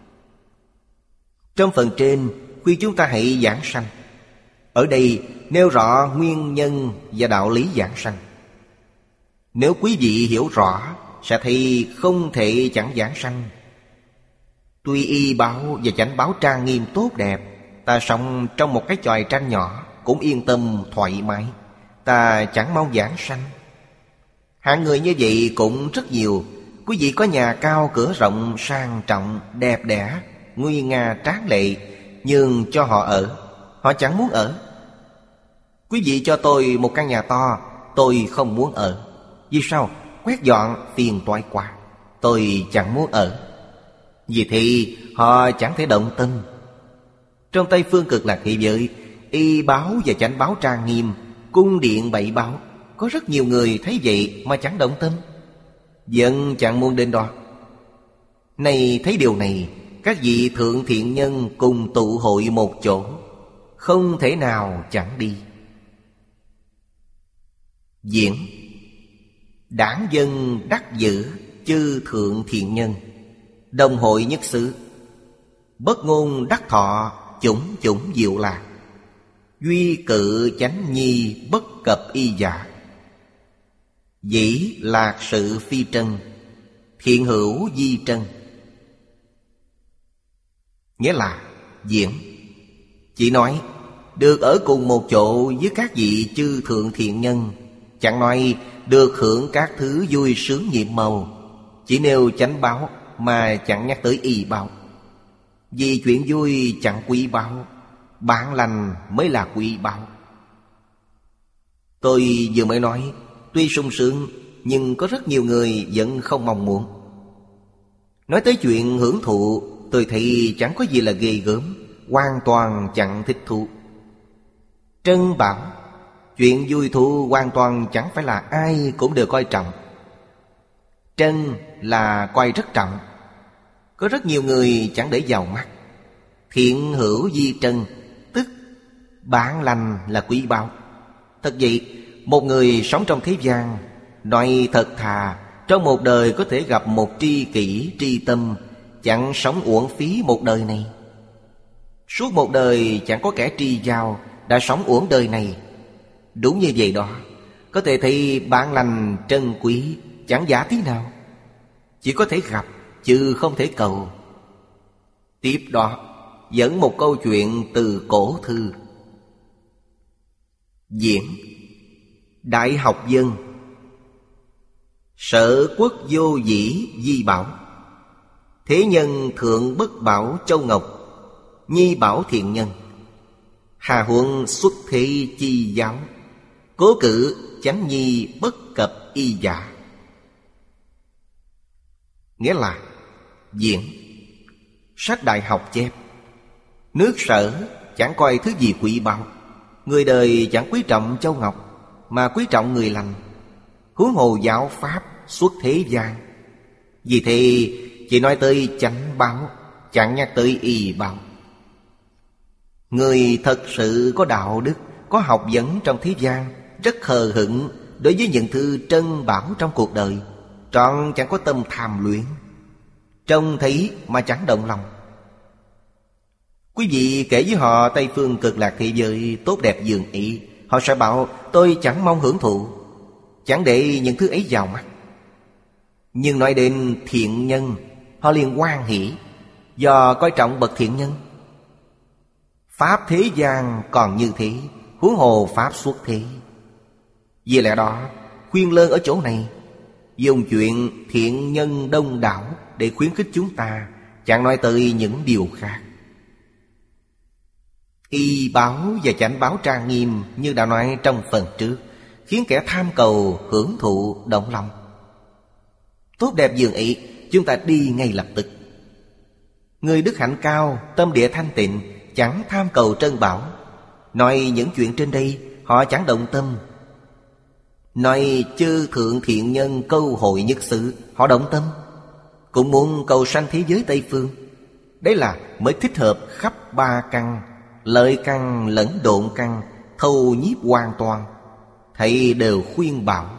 Trong phần trên khuyên chúng ta hãy giảng sanh, ở đây nêu rõ nguyên nhân và đạo lý giảng sanh. Nếu quý vị hiểu rõ sẽ thấy không thể chẳng giảng sanh. Tuy y báo và chánh báo trang nghiêm tốt đẹp, ta sống trong một cái chòi tranh nhỏ cũng yên tâm thoải mái, ta chẳng mong giảng sanh. Hạng người như vậy cũng rất nhiều. Quý vị có nhà cao cửa rộng sang trọng đẹp đẽ, nguy nga tráng lệ, nhưng cho họ ở, họ chẳng muốn ở. Quý vị cho tôi một căn nhà to, tôi không muốn ở. Vì sao? Quét dọn phiền toái quá, tôi chẳng muốn ở. Vì thế họ chẳng thể động tâm. Trong Tây Phương Cực Lạc thế giới, y báo và chánh báo trang nghiêm, cung điện bảy báo, có rất nhiều người thấy vậy mà chẳng động tâm, vẫn chẳng muốn đến đó. Này thấy điều này, các vị thượng thiện nhân cùng tụ hội một chỗ, không thể nào chẳng đi. Diễn đảng dân đắc giữ chư thượng thiện nhân, đồng hội nhất xứ, bất ngôn đắc thọ chủng chủng diệu lạc, duy cự chánh nhi bất cập y giả. Dĩ lạc sự phi trân, thiện hữu di trân. Nghĩa là diễn chỉ nói được ở cùng một chỗ với các vị chư thượng thiện nhân, chẳng nói được hưởng các thứ vui sướng nhiệm màu, chỉ nêu chánh báo mà chẳng nhắc tới y báo. Vì chuyện vui chẳng quý báo, bản lành mới là quý báo. Tôi vừa mới nói, tuy sung sướng nhưng có rất nhiều người vẫn không mong muốn. Nói tới chuyện hưởng thụ, tôi thấy chẳng có gì là ghê gớm, hoàn toàn chẳng thích thú. Trân bảo chuyện vui thú hoàn toàn chẳng phải là ai cũng đều coi trọng. Trân là coi rất trọng, có rất nhiều người chẳng để vào mắt. Thiện hữu di trân, tức bản lành là quý báu. Thật vậy, một người sống trong thế gian, nói thật thà, trong một đời có thể gặp một tri kỷ tri tâm, chẳng sống uổng phí một đời này. Suốt một đời chẳng có kẻ tri giao, đã sống uổng đời này. Đúng như vậy đó, có thể thấy bản lành trân quý chẳng giả tí nào. Chỉ có thể gặp chứ không thể cầu. Tiếp đó dẫn một câu chuyện từ cổ thư. Diễn Đại học dân. Sở quốc vô dĩ di bảo. Thế nhân thượng bất bảo châu ngọc. Nhi bảo thiện nhân. Hà huận xuất thế chi giáo. Cố cử chánh nhi bất cập y giả. Nghĩa là diễn. Sách đại học chép: nước Sở chẳng coi thứ gì quý báu. Người đời chẳng quý trọng châu ngọc, mà quý trọng người lành. Huống hồ giáo pháp xuất thế gian. Vì thế chỉ nói tới chánh báo, chẳng nhắc tới y báo. Người thật sự có đạo đức, có học vấn trong thế gian, rất hờ hững đối với những thứ trân bảo trong cuộc đời, trọn chẳng có tâm tham luyện, trông thấy mà chẳng động lòng. Quý vị kể với họ Tây phương cực lạc thế giới tốt đẹp dường ý, họ sẽ bảo tôi chẳng mong hưởng thụ, chẳng để những thứ ấy vào mắt. Nhưng nói đến thiện nhân, họ liền hoan hỉ, do coi trọng bậc thiện nhân. Pháp thế gian còn như thế, huống hồ pháp xuất thế. Vì lẽ đó, khuyên lơn ở chỗ này dùng chuyện thiện nhân đông đảo để khuyến khích chúng ta, chẳng nói tới những điều khác. Y báo và chánh báo trang nghiêm như đã nói trong phần trước, khiến kẻ tham cầu hưởng thụ động lòng. Tốt đẹp dường ý, chúng ta đi ngay lập tức. Người đức hạnh cao, tâm địa thanh tịnh, chẳng tham cầu trân bảo. Nói những chuyện trên đây, họ chẳng động tâm. Nói chư thượng thiện nhân câu hội nhất xứ, họ động tâm, cũng muốn cầu sanh thế giới Tây phương. Đấy là mới thích hợp khắp ba căn, lợi căn lẫn độn căn, thâu nhiếp hoàn toàn, thầy đều khuyên bảo.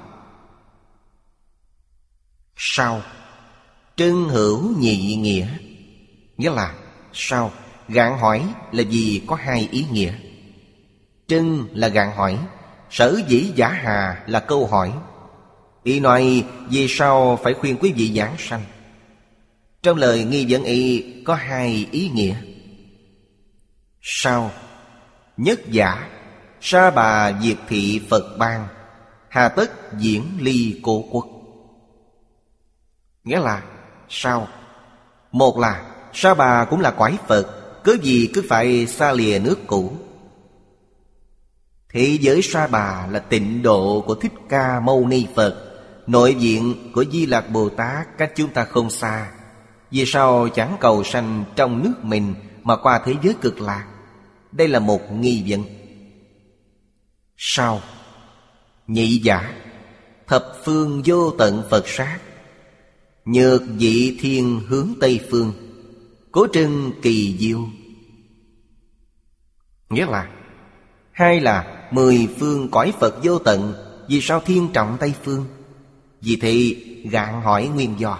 Sau trân hữu nhị nghĩa. Nghĩa là sau gạn hỏi là vì có hai ý nghĩa. Trân là gạn hỏi, sở dĩ giả hà là câu hỏi. Ý nói vì sao phải khuyên quý vị giảng sanh. Trong lời nghi vấn ý có hai ý nghĩa. Sau nhất giả, sa bà diệt thị Phật ban, hà tất diễn ly cô quốc. Nghĩa là sao? Một là Sa Bà cũng là cõi Phật, cớ gì cứ phải xa lìa nước cũ. Thế giới Sa Bà là tịnh độ của Thích Ca Mâu Ni Phật, nội viện của Di Lặc Bồ Tát cách chúng ta không xa. Vì sao chẳng cầu sanh trong nước mình mà qua thế giới cực lạc? Đây là một nghi vấn. Sau nhị giả, thập phương vô tận Phật sát, nhược dị thiên hướng Tây phương, cố trưng kỳ diêu. Nghĩa là hai là mười phương cõi Phật vô tận, vì sao thiên trọng Tây phương? Vì thế gạn hỏi nguyên do.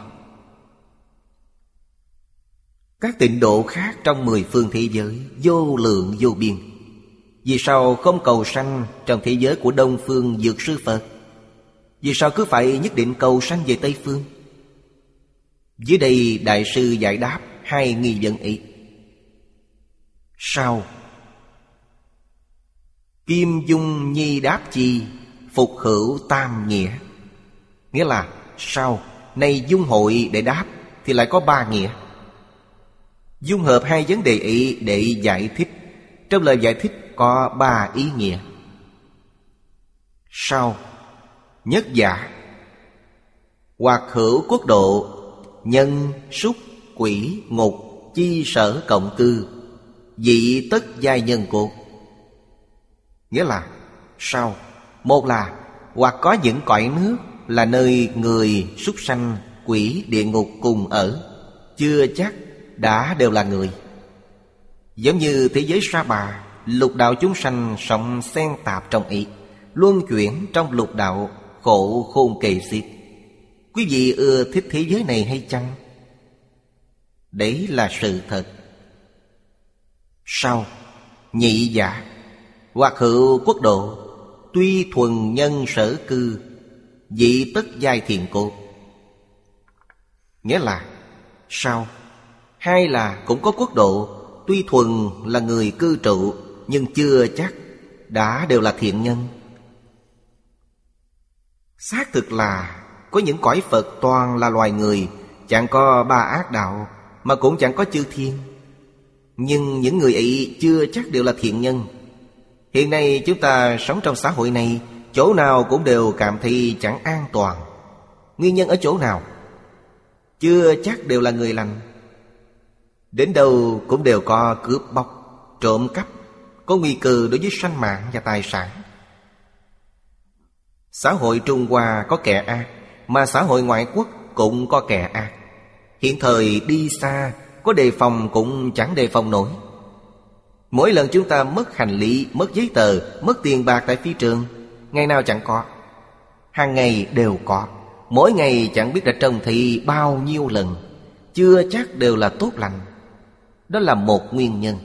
Các tịnh độ khác trong mười phương thế giới vô lượng vô biên, vì sao không cầu sanh trong thế giới của Đông phương Dược Sư Phật? Vì sao cứ phải nhất định cầu sanh về Tây phương? Dưới đây Đại sư giải đáp hai nghi vấn ý. Sau Kim dung nhi đáp chi, phục hữu tam nghĩa. Nghĩa là sau này dung hội để đáp thì lại có ba nghĩa. Dung hợp hai vấn đề ý để giải thích. Trong lời giải thích có ba ý nghĩa. Sau nhất giả, hoặc hữu quốc độ, nhân súc quỷ ngục chi sở cộng cư, dị tất giai nhân cột. Nghĩa là sau một là hoặc có những cõi nước là nơi người, súc sanh, quỷ, địa ngục cùng ở, chưa chắc đã đều là người. Giống như thế giới Sa Bà, lục đạo chúng sanh sống xen tạp trong ý, luân chuyển trong lục đạo, khổ khôn kề xiết. Quý vị ưa thích thế giới này hay chăng? Đấy là sự thật. Sau nhị giả, hoặc hữu quốc độ, tuy thuần nhân sở cư, dị tất giai thiền cốt. Nghĩa là sau hai là cũng có quốc độ, tuy thuần là người cư trụ, nhưng chưa chắc đã đều là thiện nhân. Xác thực là có những cõi Phật toàn là loài người, chẳng có ba ác đạo, mà cũng chẳng có chư thiên. Nhưng những người ấy chưa chắc đều là thiện nhân. Hiện nay chúng ta sống trong xã hội này, chỗ nào cũng đều cảm thấy chẳng an toàn. Nguyên nhân ở chỗ nào? Chưa chắc đều là người lành. Đến đâu cũng đều có cướp bóc, trộm cắp, có nguy cơ đối với sanh mạng và tài sản. Xã hội Trung Hoa có kẻ ác, mà xã hội ngoại quốc cũng có kẻ ác. Hiện thời đi xa, có đề phòng cũng chẳng đề phòng nổi. Mỗi lần chúng ta mất hành lý, mất giấy tờ, mất tiền bạc tại phi trường, ngày nào chẳng có. Hàng ngày đều có. Mỗi ngày chẳng biết đã trông thấy bao nhiêu lần. Chưa chắc đều là tốt lành. Đó là một nguyên nhân.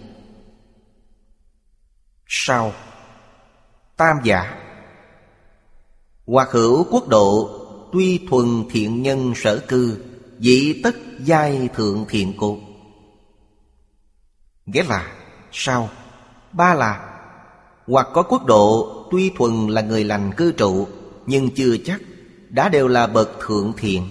Sau, tam giả. Hoặc hữu quốc độ, tuy thuần thiện nhân sở cư, dị tất giai thượng thiện cốt. Nghĩa là sao? Ba là hoặc có quốc độ, tuy thuần là người lành cư trụ, nhưng chưa chắc đã đều là bậc thượng thiện.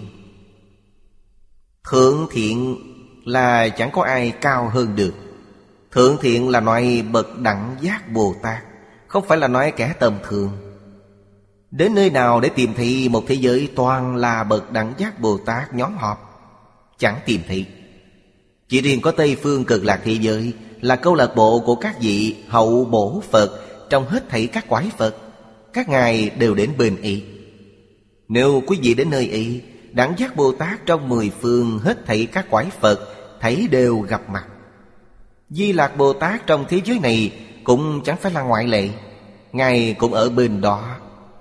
Thượng thiện là chẳng có ai cao hơn được. Thượng thiện là nói bậc đẳng giác Bồ Tát, không phải là nói kẻ tầm thường. Đến nơi nào để tìm thấy một thế giới toàn là bậc đẳng giác Bồ Tát nhóm họp? Chẳng tìm thấy. Chỉ riêng có Tây Phương Cực Lạc thế giới là câu lạc bộ của các vị hậu bổ Phật trong hết thảy các quái Phật. Các ngài đều đến bên ấy. Nếu quý vị đến nơi ấy, đẳng giác Bồ Tát trong mười phương hết thảy các quái Phật thấy đều gặp mặt. Di Lạc Bồ Tát trong thế giới này cũng chẳng phải là ngoại lệ. Ngài cũng ở bên đó.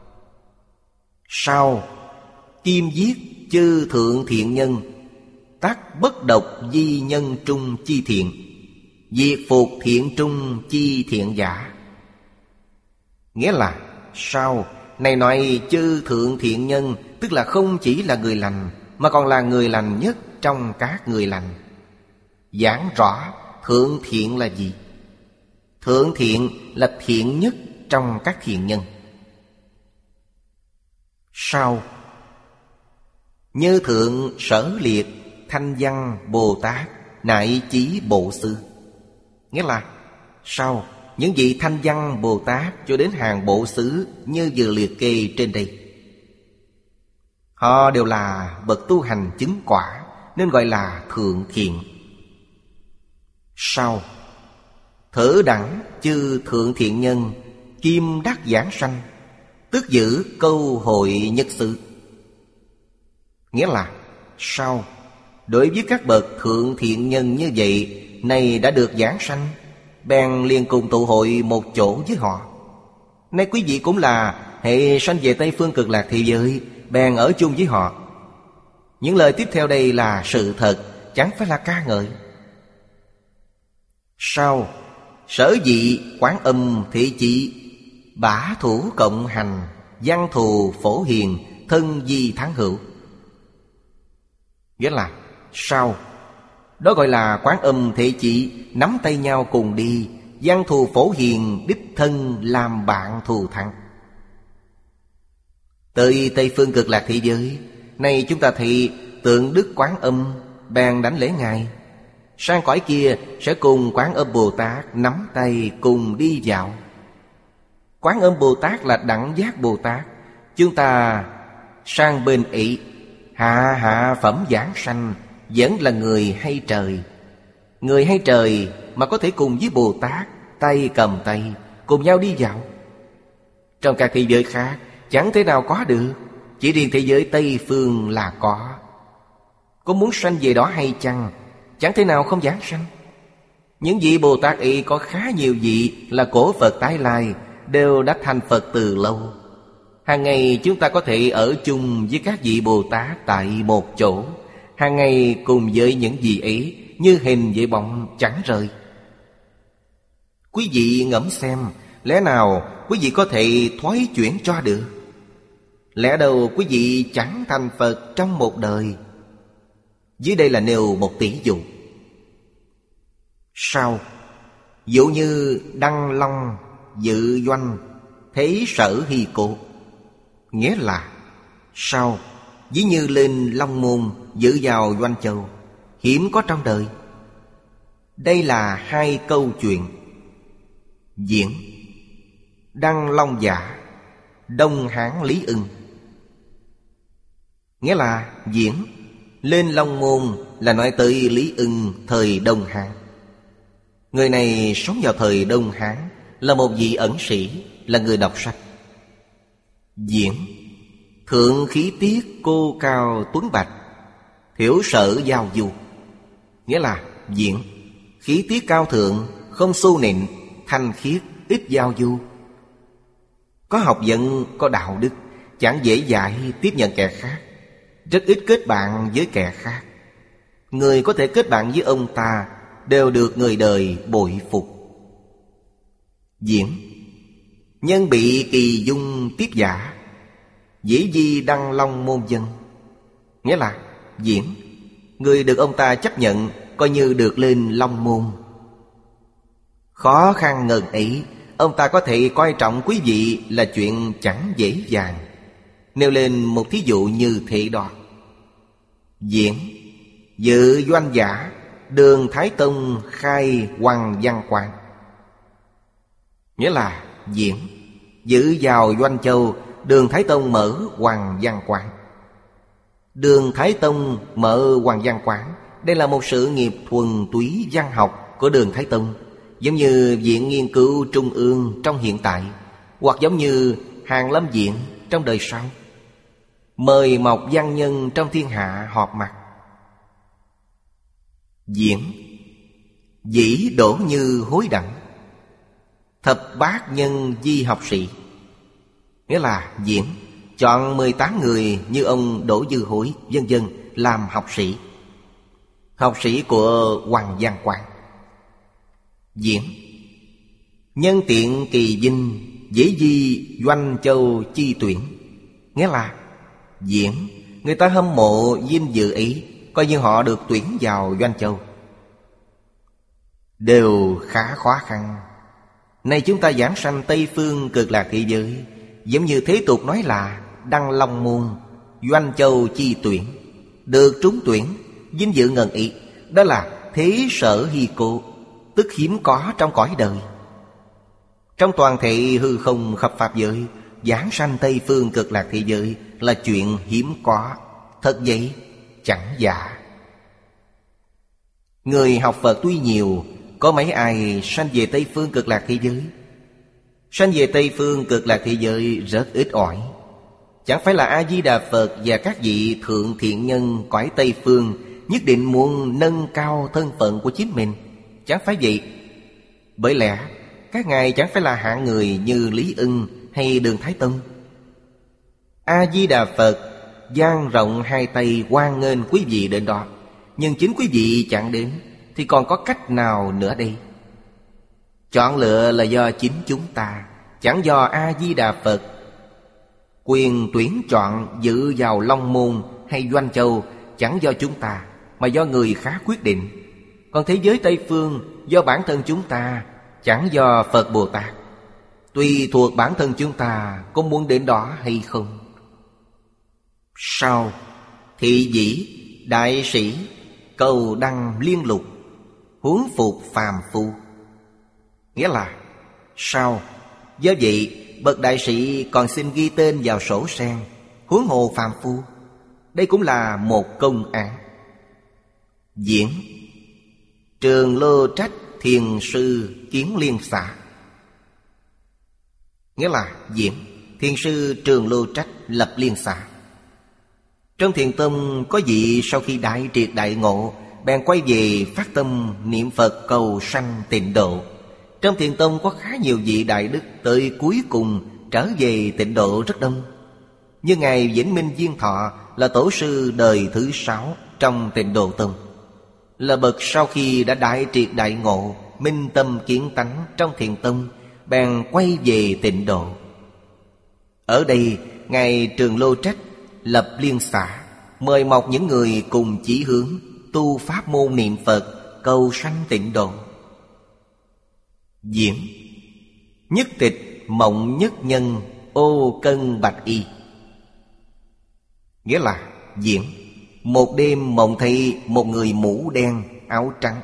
Sau, kim giết chư thượng thiện nhân, tắc bất độc di nhân trung chi thiện, diệt phục thiện trung chi thiện giả. Nghĩa là sau này nói chư thượng thiện nhân, tức là không chỉ là người lành, mà còn là người lành nhất trong các người lành. Giảng rõ thượng thiện là gì? Thượng thiện là thiện nhất trong các thiện nhân. Sau, như thượng sở liệt thanh văn Bồ Tát nại chí bộ sư. Nghĩa là sau những vị thanh văn Bồ Tát cho đến hàng bộ xứ như vừa liệt kê trên đây, họ đều là bậc tu hành chứng quả, nên gọi là thượng thiện. Sau, thử đẳng chư thượng thiện nhân, kim đắc giảng sanh, tức giữ câu hội nhất sự. Nghĩa là sau, đối với các bậc thượng thiện nhân như vậy, này đã được giảng sanh, bèn liền cùng tụ hội một chỗ với họ. Nay quý vị cũng là hệ sanh về Tây Phương Cực Lạc thế giới, bèn ở chung với họ. Những lời tiếp theo đây là sự thật, chẳng phải là ca ngợi. Sau, sở dị quán âm thị chỉ, bả thủ cộng hành, văn thù phổ hiền, thân di thắng hữu. Nghĩa là sau, đó gọi là quán âm thể chỉ, nắm tay nhau cùng đi, văn thù phổ hiền, đích thân làm bạn thù thắng. Tới Tây Phương Cực Lạc thế giới, nay chúng ta thấy tượng Đức Quán Âm, bèn đánh lễ Ngài. Sang cõi kia sẽ cùng Quán Âm Bồ Tát nắm tay cùng đi dạo. Quán Âm Bồ Tát là đẳng giác Bồ Tát. Chúng ta sang bên ấy, hạ hạ phẩm giảng sanh, vẫn là người hay trời. Người hay trời mà có thể cùng với Bồ Tát tay cầm tay cùng nhau đi dạo. Trong các thế giới khác chẳng thể nào có được, chỉ riêng thế giới Tây Phương là có. Có muốn sanh về đó hay chăng? Chẳng thể nào không giảng sanh. Những vị Bồ Tát ấy có khá nhiều vị là cổ Phật tái lai, đều đã thành Phật từ lâu. Hàng ngày chúng ta có thể ở chung với các vị Bồ Tát tại một chỗ, hàng ngày cùng với những vị ấy như hình với bóng chẳng rời. Quý vị ngẫm xem, lẽ nào quý vị có thể thoái chuyển cho được? Lẽ đâu quý vị chẳng thành Phật trong một đời? Dưới đây là nêu một tỷ dụ. Sau, dụ như Đăng Long dự doanh, thế sở hy cốt. Nghĩa là Sao? Ví như lên Long Môn giữ vào Doanh Châu, hiếm có trong đời. Đây là hai câu chuyện. Diễn Đăng Long Giả, Đông Hán Lý Ưng. Nghĩa là diễn lên Long Môn là nói tới Lý Ưng thời Đông Hán. Người này sống vào thời Đông Hán, là một vị ẩn sĩ, là người đọc sách. Diễn Thượng khí tiết cô cao tuấn bạch, thiểu sở giao du. Nghĩa là diễn khí tiết cao thượng, không xu nịnh, thanh khiết, ít giao du. Có học vấn, có đạo đức, chẳng dễ dãi tiếp nhận kẻ khác, rất ít kết bạn với kẻ khác. Người có thể kết bạn với ông ta đều được người đời bội phục. Diễn Nhân bị kỳ dung tiếp giả, dĩ di đăng long môn dân. Nghĩa là diễn người được ông ta chấp nhận, coi như được lên Long Môn. Khó khăn ngần ấy, ông ta có thể coi trọng quý vị là chuyện chẳng dễ dàng. Nêu lên một thí dụ như thế đó. Diễn Dự doanh giả, đường Thái Tông khai Hoàng Văn Quán. Nghĩa là diễn giữ vào Doanh Châu, đường Thái Tông mở Hoàng Văn Quán. Đường Thái Tông mở Hoàng Văn Quán, đây là một sự nghiệp thuần túy văn học của đường Thái Tông, giống như Viện Nghiên cứu Trung ương trong hiện tại, hoặc giống như Hàn Lâm Viện trong đời sau. Mời mọc văn nhân trong thiên hạ họp mặt. Diễn Dĩ đổ như hối đẳng, thập bát nhân di học sĩ. Nghĩa là diễn chọn mười tám người như ông Đỗ Dư Hối vân vân làm học sĩ. Học sĩ của Hoàng Văn Quán. Diễn Nhân tiện kỳ dinh, dễ di Doanh Châu chi tuyển. Nghĩa là diễn người ta hâm mộ vinh dự ấy, coi như họ được tuyển vào Doanh Châu. Đều khá khó khăn. Nay chúng ta giảng sanh Tây Phương Cực Lạc thế giới, giống như thế tục nói là đăng Long Môn, Doanh Châu chi tuyển, được trúng tuyển, vinh dự ngần ý. Đó là thế sở hy cô, tức hiếm có trong cõi đời. Trong toàn thể hư không khắp pháp giới, giảng sanh Tây Phương Cực Lạc thế giới là chuyện hiếm có. Thật vậy, chẳng giả. Người học Phật tuy nhiều, có mấy ai sanh về Tây Phương Cực Lạc thế giới? Sanh về Tây Phương Cực Lạc thế giới rất ít ỏi. Chẳng phải là A-di-đà Phật và các vị thượng thiện nhân cõi Tây Phương nhất định muốn nâng cao thân phận của chính mình. Chẳng phải vậy. Bởi lẽ các ngài chẳng phải là hạng người như Lý Ưng hay Đường Thái Tông. A-di-đà Phật dang rộng hai tay hoan nghênh quý vị đến đó, nhưng chính quý vị chẳng đến thì còn có cách nào nữa đây? Chọn lựa là do chính chúng ta, chẳng do A-di-đà Phật. Quyền tuyển chọn dự vào Long Môn hay Doanh Châu chẳng do chúng ta, mà do người khác quyết định. Còn thế giới Tây Phương do bản thân chúng ta, chẳng do Phật Bồ Tát. Tùy thuộc bản thân chúng ta có muốn đến đó hay không. Sau thị dĩ đại sĩ cầu đăng liên lục, huống phục phàm phu. Nghĩa là sao? Do vậy bậc đại sĩ còn xin ghi tên vào sổ sen, huống hồ phàm phu. Đây cũng là một công án. Diễn Trường Lô Trách thiền sư kiến liên xã. Nghĩa là diễn thiền sư Trường Lô Trách lập liên xã. Trong Thiền Tông có vị sau khi đại triệt đại ngộ, bèn quay về phát tâm niệm Phật cầu sanh tịnh độ. Trong Thiền Tông có khá nhiều vị đại đức tới cuối cùng trở về tịnh độ rất đông. Như Ngài Vĩnh Minh Viên Thọ là tổ sư đời thứ sáu trong Tịnh Độ Tông, là bậc sau khi đã đại triệt đại ngộ, minh tâm kiến tánh trong Thiền Tông, bèn quay về tịnh độ. Ở đây Ngài Trường Lô Trách lập liên xã, mời mọc những người cùng chí hướng tu pháp môn niệm Phật cầu sanh tịnh độ. Diễn Nhất tịch mộng nhất nhân ô cân bạch y. nghĩa là diễn. Một đêm mộng thấy một người mũ đen áo trắng.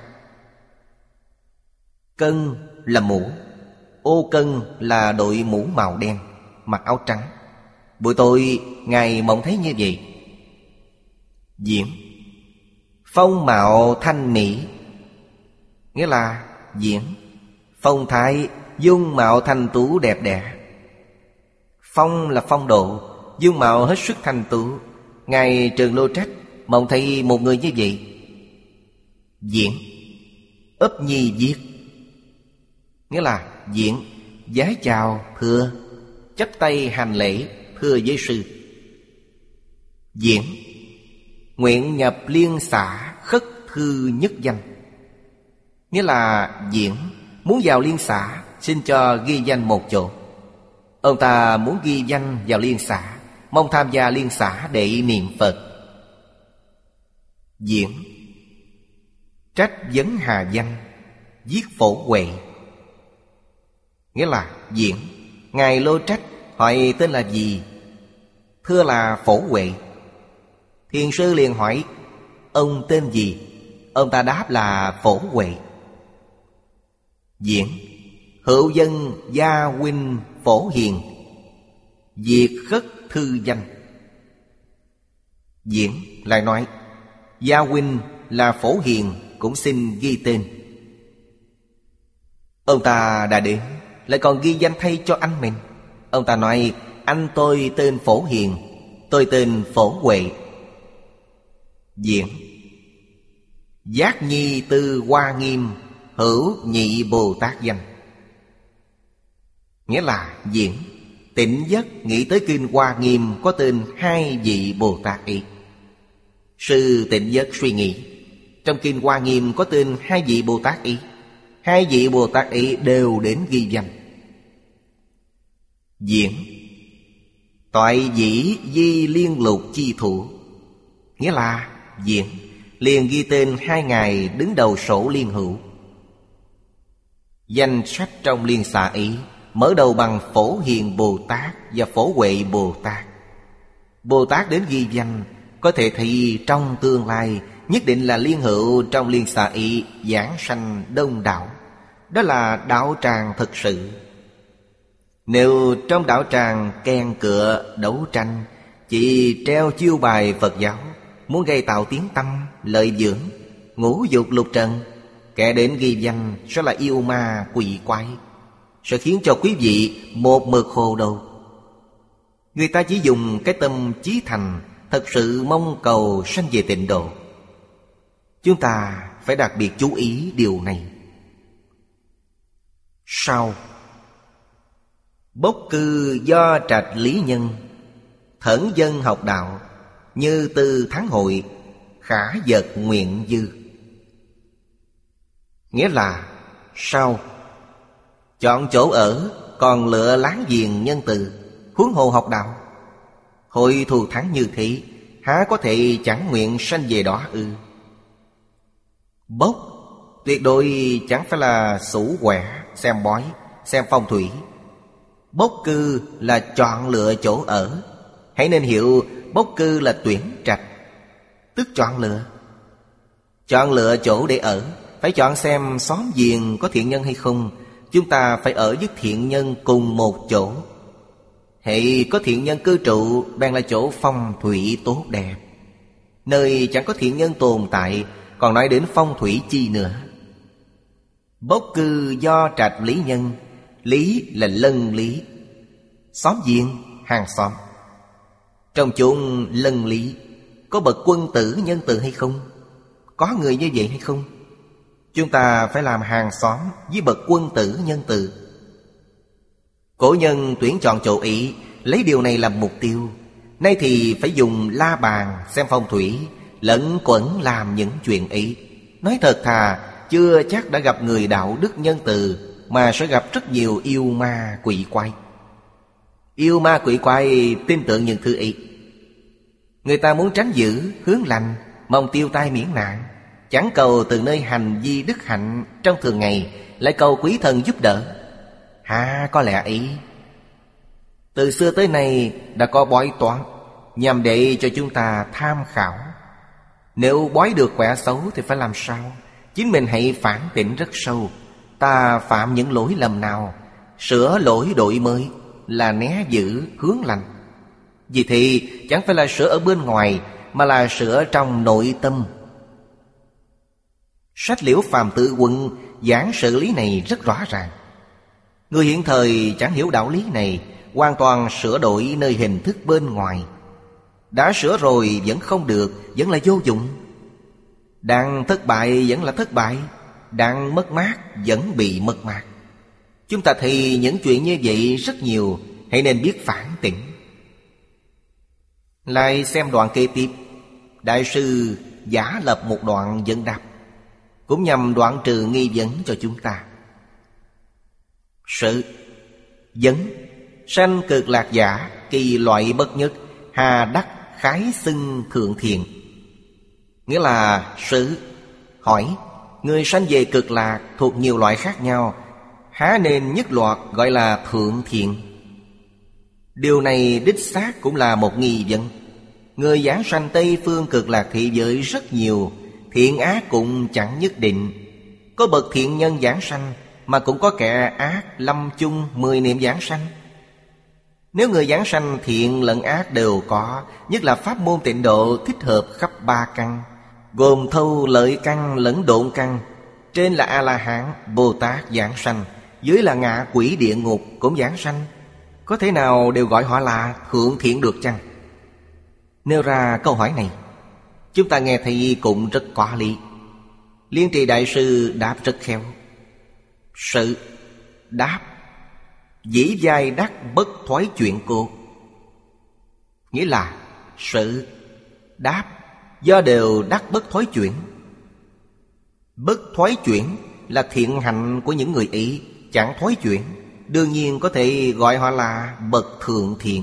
Cân là mũ, ô cân là đội mũ màu đen, mặc áo trắng. Buổi tối Ngài mộng thấy như vậy. Diễn. Phong mạo thanh mỹ, nghĩa là diễn. Phong thái, dung mạo thanh tú đẹp đẽ. Phong là phong độ, dung mạo hết sức thanh tú. Ngài Trường Lô Trách mộng thấy một người như vậy. Diễn. Ấp nhi viết, nghĩa là diễn. Vái chào thưa, chắp tay hành lễ thưa với sư. Diễn. Nguyện nhập liên xã khất thư nhất danh, nghĩa là diễn muốn vào liên xã, xin cho ghi danh một chỗ. Ông ta muốn ghi danh vào liên xã, mong tham gia liên xã để niệm Phật. Diễn. Trách vấn hà danh, viết phổ huệ, nghĩa là diễn. Ngài Lô Trách hỏi tên là gì? Thưa là Phổ Huệ. Thiền sư liền hỏi ông tên gì? Ông ta đáp là Phổ Huệ. Diễn. Hữu dân gia huynh Phổ Hiền, diệt khất thư danh. Diễn lại nói gia huynh là Phổ Hiền cũng xin ghi tên. Ông ta đã đến, lại còn ghi danh thay cho anh mình. Ông ta nói anh tôi tên Phổ Hiền, tôi tên Phổ Huệ. Diễn. Giác nhi tư Hoa Nghiêm, hữu nhị Bồ Tát danh, nghĩa là diễn. Tỉnh giấc nghĩ tới kinh Hoa Nghiêm có tên hai vị Bồ Tát ấy. Sư tỉnh giấc suy nghĩ, trong kinh Hoa Nghiêm có tên hai vị Bồ Tát ấy. Hai vị Bồ Tát ấy đều đến ghi danh. Diễn. Toại dĩ di liên lục chi thủ, nghĩa là diễn. Liền ghi tên hai ngài đứng đầu sổ liên hữu. Danh sách trong liên xã ấy mở đầu bằng Phổ Hiền Bồ Tát và Phổ Huệ Bồ Tát. Bồ Tát đến ghi danh, có thể thấy trong tương lai nhất định là liên hữu trong liên xã ấy giảng sanh đông đảo. Đó là đạo tràng thực sự. Nếu trong đạo tràng kèn cựa đấu tranh, chỉ treo chiêu bài Phật giáo, muốn gây tạo tiếng tăm, lợi dưỡng, ngũ dục lục trần, kẻ đến ghi danh sẽ là yêu ma quỷ quái, sẽ khiến cho quý vị một mực hồ đồ. Người ta chỉ dùng cái tâm chí thành, thật sự mong cầu sanh về tịnh độ. Chúng ta phải đặc biệt chú ý điều này. Sau. Bốc cư do trạch lý nhân, thẫn dân học đạo, như tư thắng hội, khả vật nguyện dư, nghĩa là sau. Chọn chỗ ở còn lựa láng giềng nhân từ, huống hồ học đạo. Hội thù thắng như thế, há có thể chẳng nguyện sanh về đó ư? Bốc tuyệt đối chẳng phải là sủ quẻ, xem bói, xem phong thủy. Bốc cư là chọn lựa chỗ ở. Hãy nên hiểu bốc cư là tuyển trạch, tức chọn lựa. Chọn lựa chỗ để ở, phải chọn xem xóm giềng có thiện nhân hay không. Chúng ta phải ở với thiện nhân cùng một chỗ. Hãy có thiện nhân cư trụ, bèn là chỗ phong thủy tốt đẹp. Nơi chẳng có thiện nhân tồn tại, còn nói đến phong thủy chi nữa. Bốc cư do trạch lý nhân, lý là lân lý, xóm giềng, hàng xóm. Trong chốn lân lý có bậc quân tử nhân từ hay không? Có người như vậy hay không? Chúng ta phải làm hàng xóm với bậc quân tử nhân từ. Cổ nhân tuyển chọn chỗ ý, lấy điều này làm mục tiêu. Nay thì phải dùng la bàn xem phong thủy, lẫn quẩn làm những chuyện ấy. Nói thật thà, chưa chắc đã gặp người đạo đức nhân từ, mà sẽ gặp rất nhiều yêu ma quỷ quái. Yêu ma quỷ quái tin tưởng những thứ ấy. Người ta muốn tránh dữ, hướng lành, mong tiêu tai miễn nạn, chẳng cầu từ nơi hành vi đức hạnh trong thường ngày, lại cầu quý thần giúp đỡ. Hả, có lẽ ấy. Từ xưa tới nay đã có bói toán, nhằm để cho chúng ta tham khảo. Nếu bói được quẻ xấu thì phải làm sao? Chính mình hãy phản tỉnh rất sâu. Ta phạm những lỗi lầm nào? Sửa lỗi đổi mới là né dữ hướng lành. Vì thì chẳng phải là sửa ở bên ngoài, mà là sửa trong nội tâm. Sách Liễu Phàm Tự Quân giảng sự lý này rất rõ ràng. Người hiện thời chẳng hiểu đạo lý này, hoàn toàn sửa đổi nơi hình thức bên ngoài. Đã sửa rồi vẫn không được, vẫn là vô dụng. Đang thất bại vẫn là thất bại, đang mất mát vẫn bị mất mát. Chúng ta thì những chuyện như vậy rất nhiều, hãy nên biết phản tỉnh. Lại xem đoạn kế tiếp. Đại sư giả lập một đoạn vấn đáp, cũng nhằm đoạn trừ nghi vấn cho chúng ta. Sự vấn: sanh cực lạc giả, kỳ loại bất nhất, hà đắc khái xưng thượng thiện. Nghĩa là sự hỏi: người sanh về cực lạc thuộc nhiều loại khác nhau, há nên nhất loạt gọi là thượng thiện? Điều này đích xác cũng là một nghi vấn. Người giảng sanh Tây Phương cực lạc thị giới rất nhiều, thiện ác cũng chẳng nhất định. Có bậc thiện nhân giảng sanh, mà cũng có kẻ ác lâm chung mười niệm giảng sanh. Nếu người giảng sanh thiện lẫn ác đều có, nhất là pháp môn tịnh độ thích hợp khắp ba căn, gồm thâu lợi căn lẫn độn căn. Trên là A-la-hán, Bồ Tát giảng sanh, dưới là ngạ quỷ địa ngục cũng giảng sanh. Có thể nào đều gọi họ là thượng thiện được chăng? Nêu ra câu hỏi này, chúng ta nghe thấy cũng rất có lý. Liên Trì Đại Sư đáp rất khéo. Sự đáp: dĩ giai đắc bất thoái chuyện cột. Nghĩa là sự đáp do đều đắc bất thoái chuyển. Bất thoái chuyển là thiện hạnh của những người ấy, chẳng thoái chuyển, đương nhiên có thể gọi họ là bậc thượng thiện.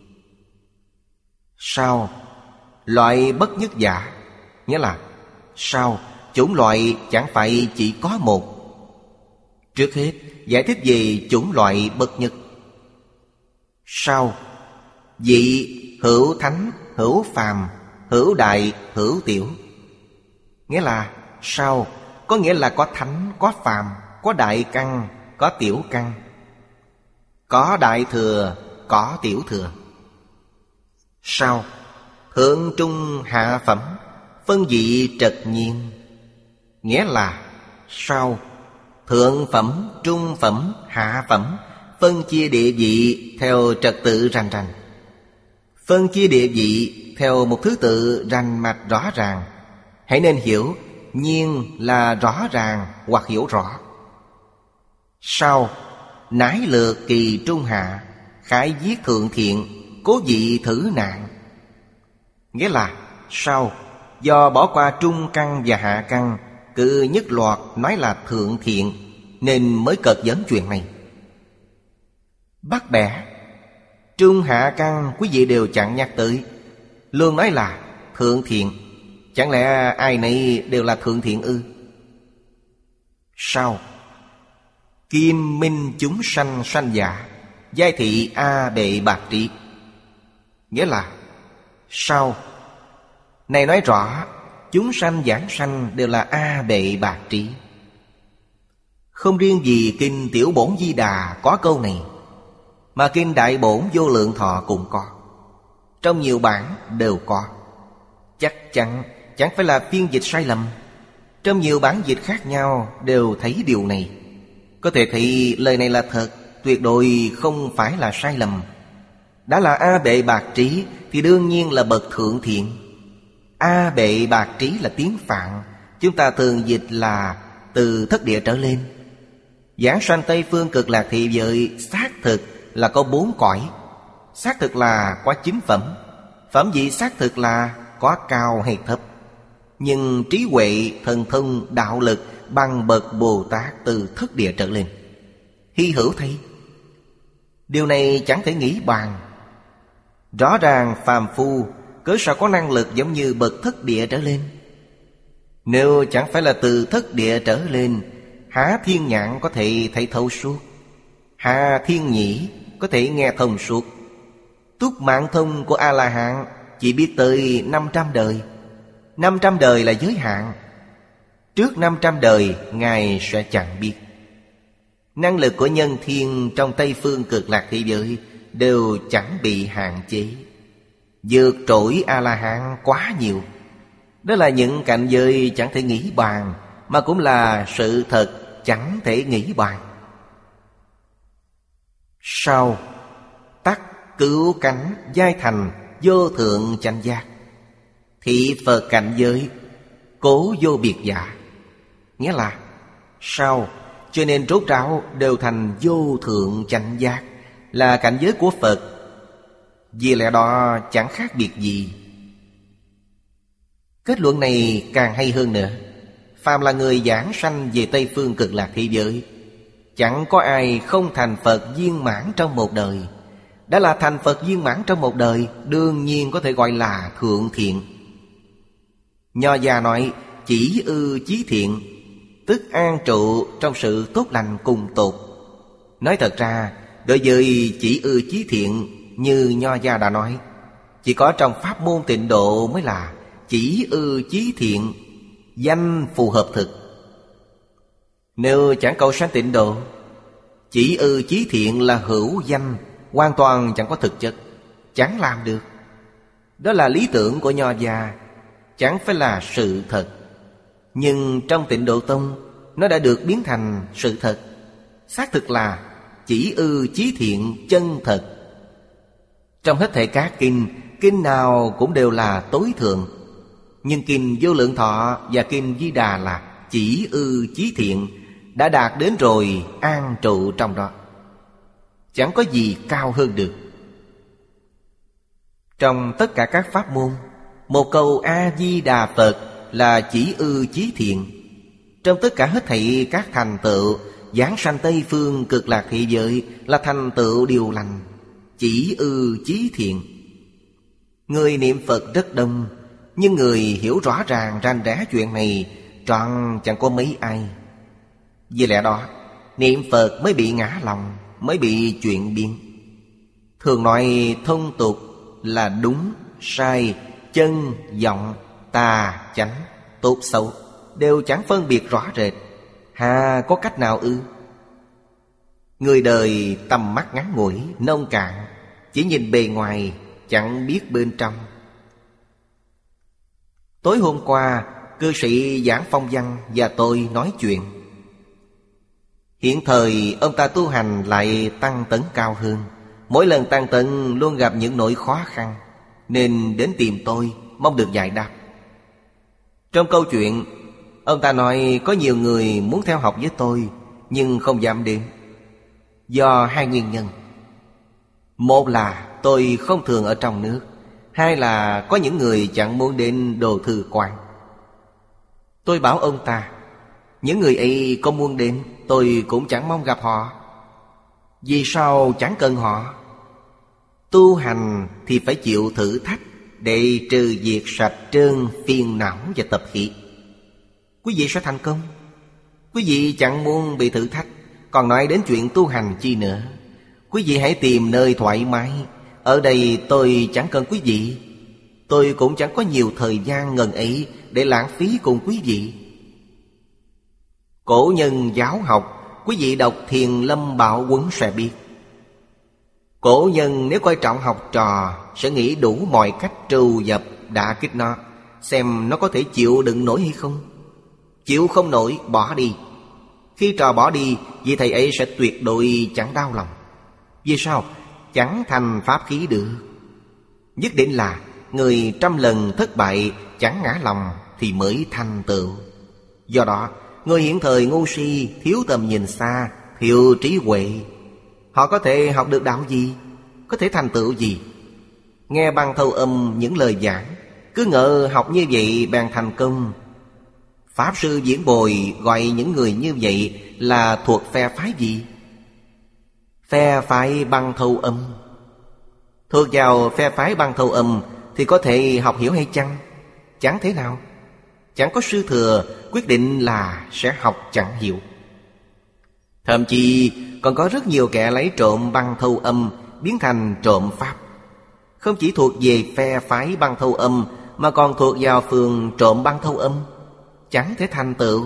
Sao? Loại bất nhất giả. Nghĩa là sao? Chủng loại chẳng phải chỉ có một. Trước hết giải thích về chủng loại bất nhất. Sao? Vị hữu thánh, hữu phàm, hữu đại, hữu tiểu. Nghĩa là sao? Có nghĩa là có thánh, có phàm, có đại căn, có tiểu căn, có đại thừa, có tiểu thừa. Sao? Thượng trung hạ phẩm, phân vị trật nhiên. Nghĩa là sao? Thượng phẩm, trung phẩm, hạ phẩm, phân chia địa vị theo trật tự rành rành. Phân chia địa vị theo một thứ tự rành mạch rõ ràng. Hãy nên hiểu nhiên là rõ ràng hoặc hiểu rõ. Sao? Nái lược kỳ trung hạ, khải viết thượng thiện, cố vị thử nạn. Nghĩa là sao? Do bỏ qua trung căn và hạ căn, cứ nhất loạt nói là thượng thiện, nên mới cợt vấn chuyện này. Bắt bẻ trung hạ căn quý vị đều chẳng nhắc tới, luôn nói là thượng thiện. Chẳng lẽ ai nấy đều là thượng thiện ư? Sao? Kim minh chúng sanh sanh giả, giai thị A bệ bạc trí. Nghĩa là sao? Này nói rõ chúng sanh giảng sanh đều là A bệ bạc trí. Không riêng gì kinh Tiểu Bổn Di Đà có câu này, mà kinh Đại Bổn Vô Lượng Thọ cũng có. Trong nhiều bản đều có. Chắc chắn chẳng phải là phiên dịch sai lầm. Trong nhiều bản dịch khác nhau đều thấy điều này. Có thể thấy lời này là thật, tuyệt đối không phải là sai lầm. Đã là A bệ bạc trí thì đương nhiên là bậc thượng thiện. A bệ bạc trí là tiếng Phạn, chúng ta thường dịch là từ thất địa trở lên. Giảng sanh Tây Phương cực lạc thị giới xác thực là có bốn cõi. Xác thực là có chín phẩm. Phẩm vị xác thực là có cao hay thấp. Nhưng trí huệ, thần thông, đạo lực bằng bậc Bồ Tát từ thất địa trở lên. Hy hữu thay. Điều này chẳng thể nghĩ bàn. Rõ ràng phàm phu cớ sao có năng lực giống như bậc thất địa trở lên? Nếu chẳng phải là từ thất địa trở lên, há thiên nhãn có thể thấy thấu suốt, há thiên nhĩ có thể nghe thông suốt, túc mạng thông của A-la-hán chỉ biết tới năm trăm đời. Năm trăm đời là giới hạn. Trước năm trăm đời Ngài sẽ chẳng biết. Năng lực của nhân thiên trong Tây Phương Cực Lạc thế giới đều chẳng bị hạn chế, vượt trội A-la-hán quá nhiều. Đó là những cảnh giới chẳng thể nghĩ bàn, mà cũng là sự thật chẳng thể nghĩ bàn. Sau tắc cứu cánh giai thành vô thượng chánh giác, thị Phật cảnh giới cố vô biệt giả. Nghĩa là sau cho nên rốt ráo đều thành vô thượng chánh giác, là cảnh giới của Phật. Vì lẽ đó chẳng khác biệt gì. Kết luận này càng hay hơn nữa. Phàm là người giảng sanh về Tây Phương Cực Lạc thế giới, chẳng có ai không thành Phật viên mãn trong một đời. Đã là thành Phật viên mãn trong một đời, đương nhiên có thể gọi là thượng thiện. Nho gia nói chỉ ư chí thiện, tức an trụ trong sự tốt lành cùng tột. Nói thật ra, đối với chỉ ư chí thiện, như Nho gia đã nói, chỉ có trong pháp môn Tịnh độ mới là chỉ ư chí thiện, danh phù hợp thực. Nếu chẳng cầu sanh Tịnh độ, chỉ ư chí thiện là hữu danh, hoàn toàn chẳng có thực chất, chẳng làm được. Đó là lý tưởng của Nho gia, chẳng phải là sự thật. Nhưng trong Tịnh Độ Tông, nó đã được biến thành sự thật. Xác thực là chỉ ư chí thiện chân thật. Trong hết thảy các kinh, kinh nào cũng đều là tối thượng. Nhưng kinh Vô Lượng Thọ và kinh Di Đà là chỉ ư chí thiện, đã đạt đến rồi an trụ trong đó, chẳng có gì cao hơn được. Trong tất cả các pháp môn, một câu A-di-đà Phật là chỉ ư chí thiện. Trong tất cả hết thảy các thành tựu giảng sanh Tây Phương Cực Lạc thế giới là thành tựu điều lành, chỉ ư chí thiện. Người niệm Phật rất đông, nhưng người hiểu rõ ràng rành rẽ chuyện này trọn chẳng có mấy ai. Vì lẽ đó niệm Phật mới bị ngã lòng, mới bị chuyện biến. Thường nói thông tục là đúng, sai, chân, vọng, tà, chánh, tốt, xấu đều chẳng phân biệt rõ rệt. Hà có cách nào ư? Người đời tầm mắt ngắn ngủi, nông cạn, chỉ nhìn bề ngoài, chẳng biết bên trong. Tối hôm qua, cư sĩ Giảng Phong Văn và tôi nói chuyện. Hiện thời ông ta tu hành lại tăng tấn cao hơn. Mỗi lần tăng tấn luôn gặp những nỗi khó khăn, nên đến tìm tôi, mong được giải đáp. Trong câu chuyện, ông ta nói có nhiều người muốn theo học với tôi, nhưng không dám đến. Do hai nguyên nhân. Một là tôi không thường ở trong nước, hai là có những người chẳng muốn đến Đồ Thư Quán. Tôi bảo ông ta, những người ấy có muốn đến, tôi cũng chẳng mong gặp họ. Vì sao chẳng cần họ? Tu hành thì phải chịu thử thách, để trừ diệt sạch trơn phiền não và tập khí. Quý vị sẽ thành công. Quý vị chẳng muốn bị thử thách, còn nói đến chuyện tu hành chi nữa. Quý vị hãy tìm nơi thoải mái. Ở đây tôi chẳng cần quý vị. Tôi cũng chẳng có nhiều thời gian ngần ấy để lãng phí cùng quý vị. Cổ nhân giáo học, quý vị đọc Thiền Lâm Bảo Huấn sẽ biết. Cổ nhân nếu coi trọng học trò, sẽ nghĩ đủ mọi cách trù dập đả kích nó, xem nó có thể chịu đựng nổi hay không. Chịu không nổi, bỏ đi. Khi trò bỏ đi, vị thầy ấy sẽ tuyệt đối chẳng đau lòng. Vì sao? Chẳng thành pháp khí được. Nhất định là người trăm lần thất bại chẳng ngã lòng thì mới thành tựu. Do đó, người hiện thời ngu si, thiếu tầm nhìn xa, thiếu trí huệ. Họ có thể học được đạo gì? Có thể thành tựu gì? Nghe băng thâu âm những lời giảng, cứ ngỡ học như vậy bèn thành công. Pháp sư Diễn Bồi gọi những người như vậy là thuộc phe phái gì? Phe phái băng thâu âm. Thuộc vào phe phái băng thâu âm thì có thể học hiểu hay chăng? Chẳng thế nào. Chẳng có sư thừa quyết định là sẽ học chẳng hiểu. Thậm chí còn có rất nhiều kẻ lấy trộm băng thâu âm biến thành trộm pháp. Không chỉ thuộc về phe phái Băng Thâu Âm, mà còn thuộc vào phường trộm Băng Thâu Âm, chẳng thể thành tựu.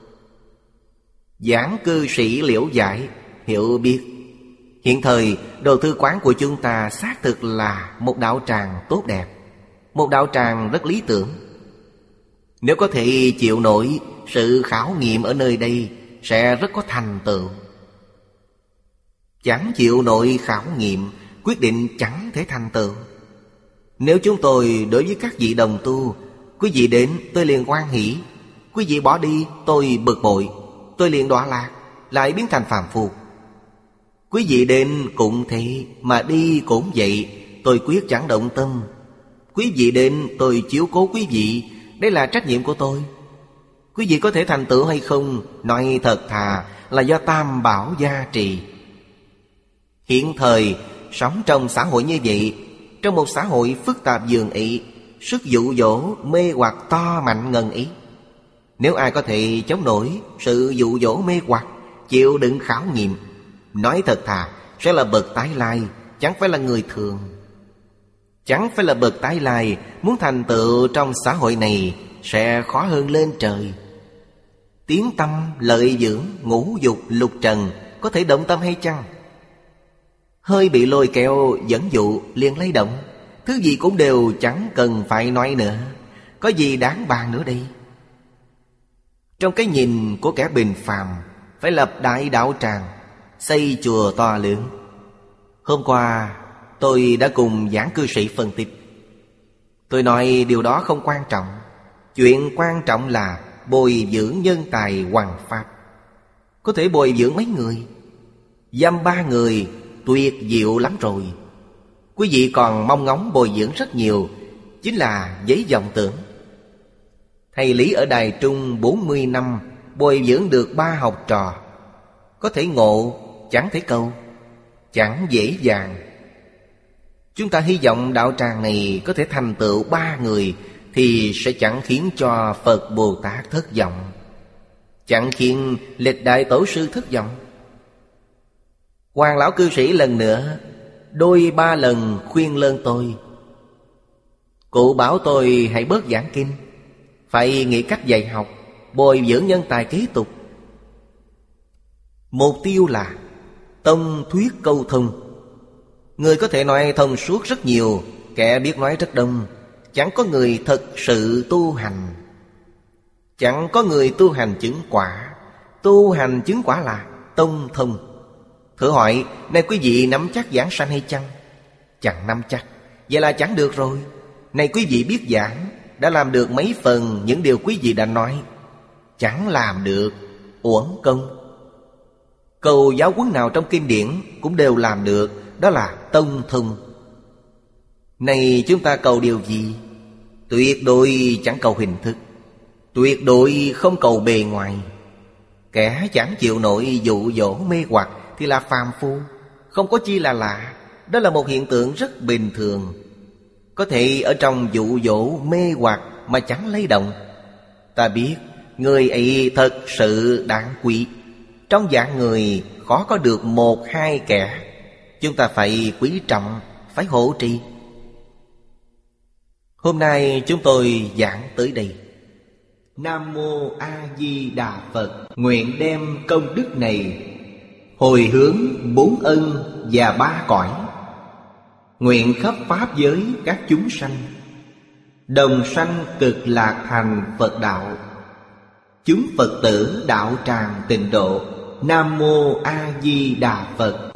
Giảng cư sĩ liễu giải, hiểu biết. Hiện thời đồ thư quán của chúng ta xác thực là một đạo tràng tốt đẹp, một đạo tràng rất lý tưởng. Nếu có thể chịu nổi sự khảo nghiệm ở nơi đây, sẽ rất có thành tựu. Chẳng chịu nổi khảo nghiệm, quyết định chẳng thể thành tựu. Nếu chúng tôi đối với các vị đồng tu, quý vị đến tôi liền hoan hỷ, quý vị bỏ đi tôi bực bội, tôi liền đọa lạc, lại biến thành phàm phu. Quý vị đến cũng thế, mà đi cũng vậy, tôi quyết chẳng động tâm. Quý vị đến tôi chiếu cố quý vị, đây là trách nhiệm của tôi. Quý vị có thể thành tựu hay không, nói thật thà là do Tam Bảo gia trì. Hiện thời sống trong xã hội như vậy, trong một xã hội phức tạp dường ấy, sức dụ dỗ mê hoặc to mạnh ngần ấy. Nếu ai có thể chống nổi sự dụ dỗ mê hoặc, chịu đựng khảo nghiệm, nói thật thà sẽ là bậc tái lai, chẳng phải là người thường. Chẳng phải là bậc tái lai, muốn thành tựu trong xã hội này sẽ khó hơn lên trời. Tiếng tâm, lợi dưỡng, ngũ dục, lục trần có thể động tâm hay chăng? Hơi bị lôi kéo dẫn dụ liền lay động, thứ gì cũng đều chẳng cần phải nói nữa. Có gì đáng bàn nữa đây? Trong cái nhìn của kẻ bình phàm, phải lập đại đạo tràng, xây chùa to lớn. Hôm qua tôi đã cùng giảng cư sĩ phân tích. Tôi nói điều đó không quan trọng. Chuyện quan trọng là bồi dưỡng nhân tài hoằng pháp. Có thể bồi dưỡng mấy người? Dăm ba người tuyệt diệu lắm rồi. Quý vị còn mong ngóng bồi dưỡng rất nhiều, chính là giấy vọng tưởng. Thầy Lý ở Đài Trung bốn mươi năm bồi dưỡng được ba học trò. Có thể ngộ, chẳng thể cầu, chẳng dễ dàng. Chúng ta hy vọng đạo tràng này có thể thành tựu ba người, thì sẽ chẳng khiến cho Phật Bồ Tát thất vọng, chẳng khiến lịch đại tổ sư thất vọng. Hoàng lão cư sĩ lần nữa đôi ba lần khuyên lơn tôi. Cụ bảo tôi hãy bớt giảng kinh, phải nghĩ cách dạy học, bồi dưỡng nhân tài kế tục. Mục tiêu là tông thuyết câu thông. Người có thể nói thông suốt rất nhiều, kẻ biết nói rất đông. Chẳng có người thật sự tu hành, chẳng có người tu hành chứng quả. Tu hành chứng quả là tông thông. Thử hỏi, nay quý vị nắm chắc giảng sanh hay chăng? Chẳng nắm chắc, vậy là chẳng được rồi. Này quý vị biết giảng, đã làm được mấy phần những điều quý vị đã nói? Chẳng làm được, uổng công. Câu giáo huấn nào trong kinh điển cũng đều làm được, đó là tông thông. Này chúng ta cầu điều gì? Tuyệt đối chẳng cầu hình thức, tuyệt đối không cầu bề ngoài. Kẻ chẳng chịu nổi dụ dỗ mê hoặc thì là phàm phu, không có chi là lạ. Đó là một hiện tượng rất bình thường. Có thể ở trong dụ dỗ mê hoặc mà chẳng lay động. Ta biết người ấy thật sự đáng quý. Trong dạng người khó có được một hai kẻ. Chúng ta phải quý trọng, phải hộ trì. Hôm nay chúng tôi giảng tới đây. Nam Mô A Di Đà Phật. Nguyện đem công đức này hồi hướng bốn ân và ba cõi, nguyện khắp pháp giới các chúng sanh đồng sanh cực lạc thành Phật đạo. Chúng Phật tử đạo tràng Tịnh Độ. Nam Mô A Di Đà Phật.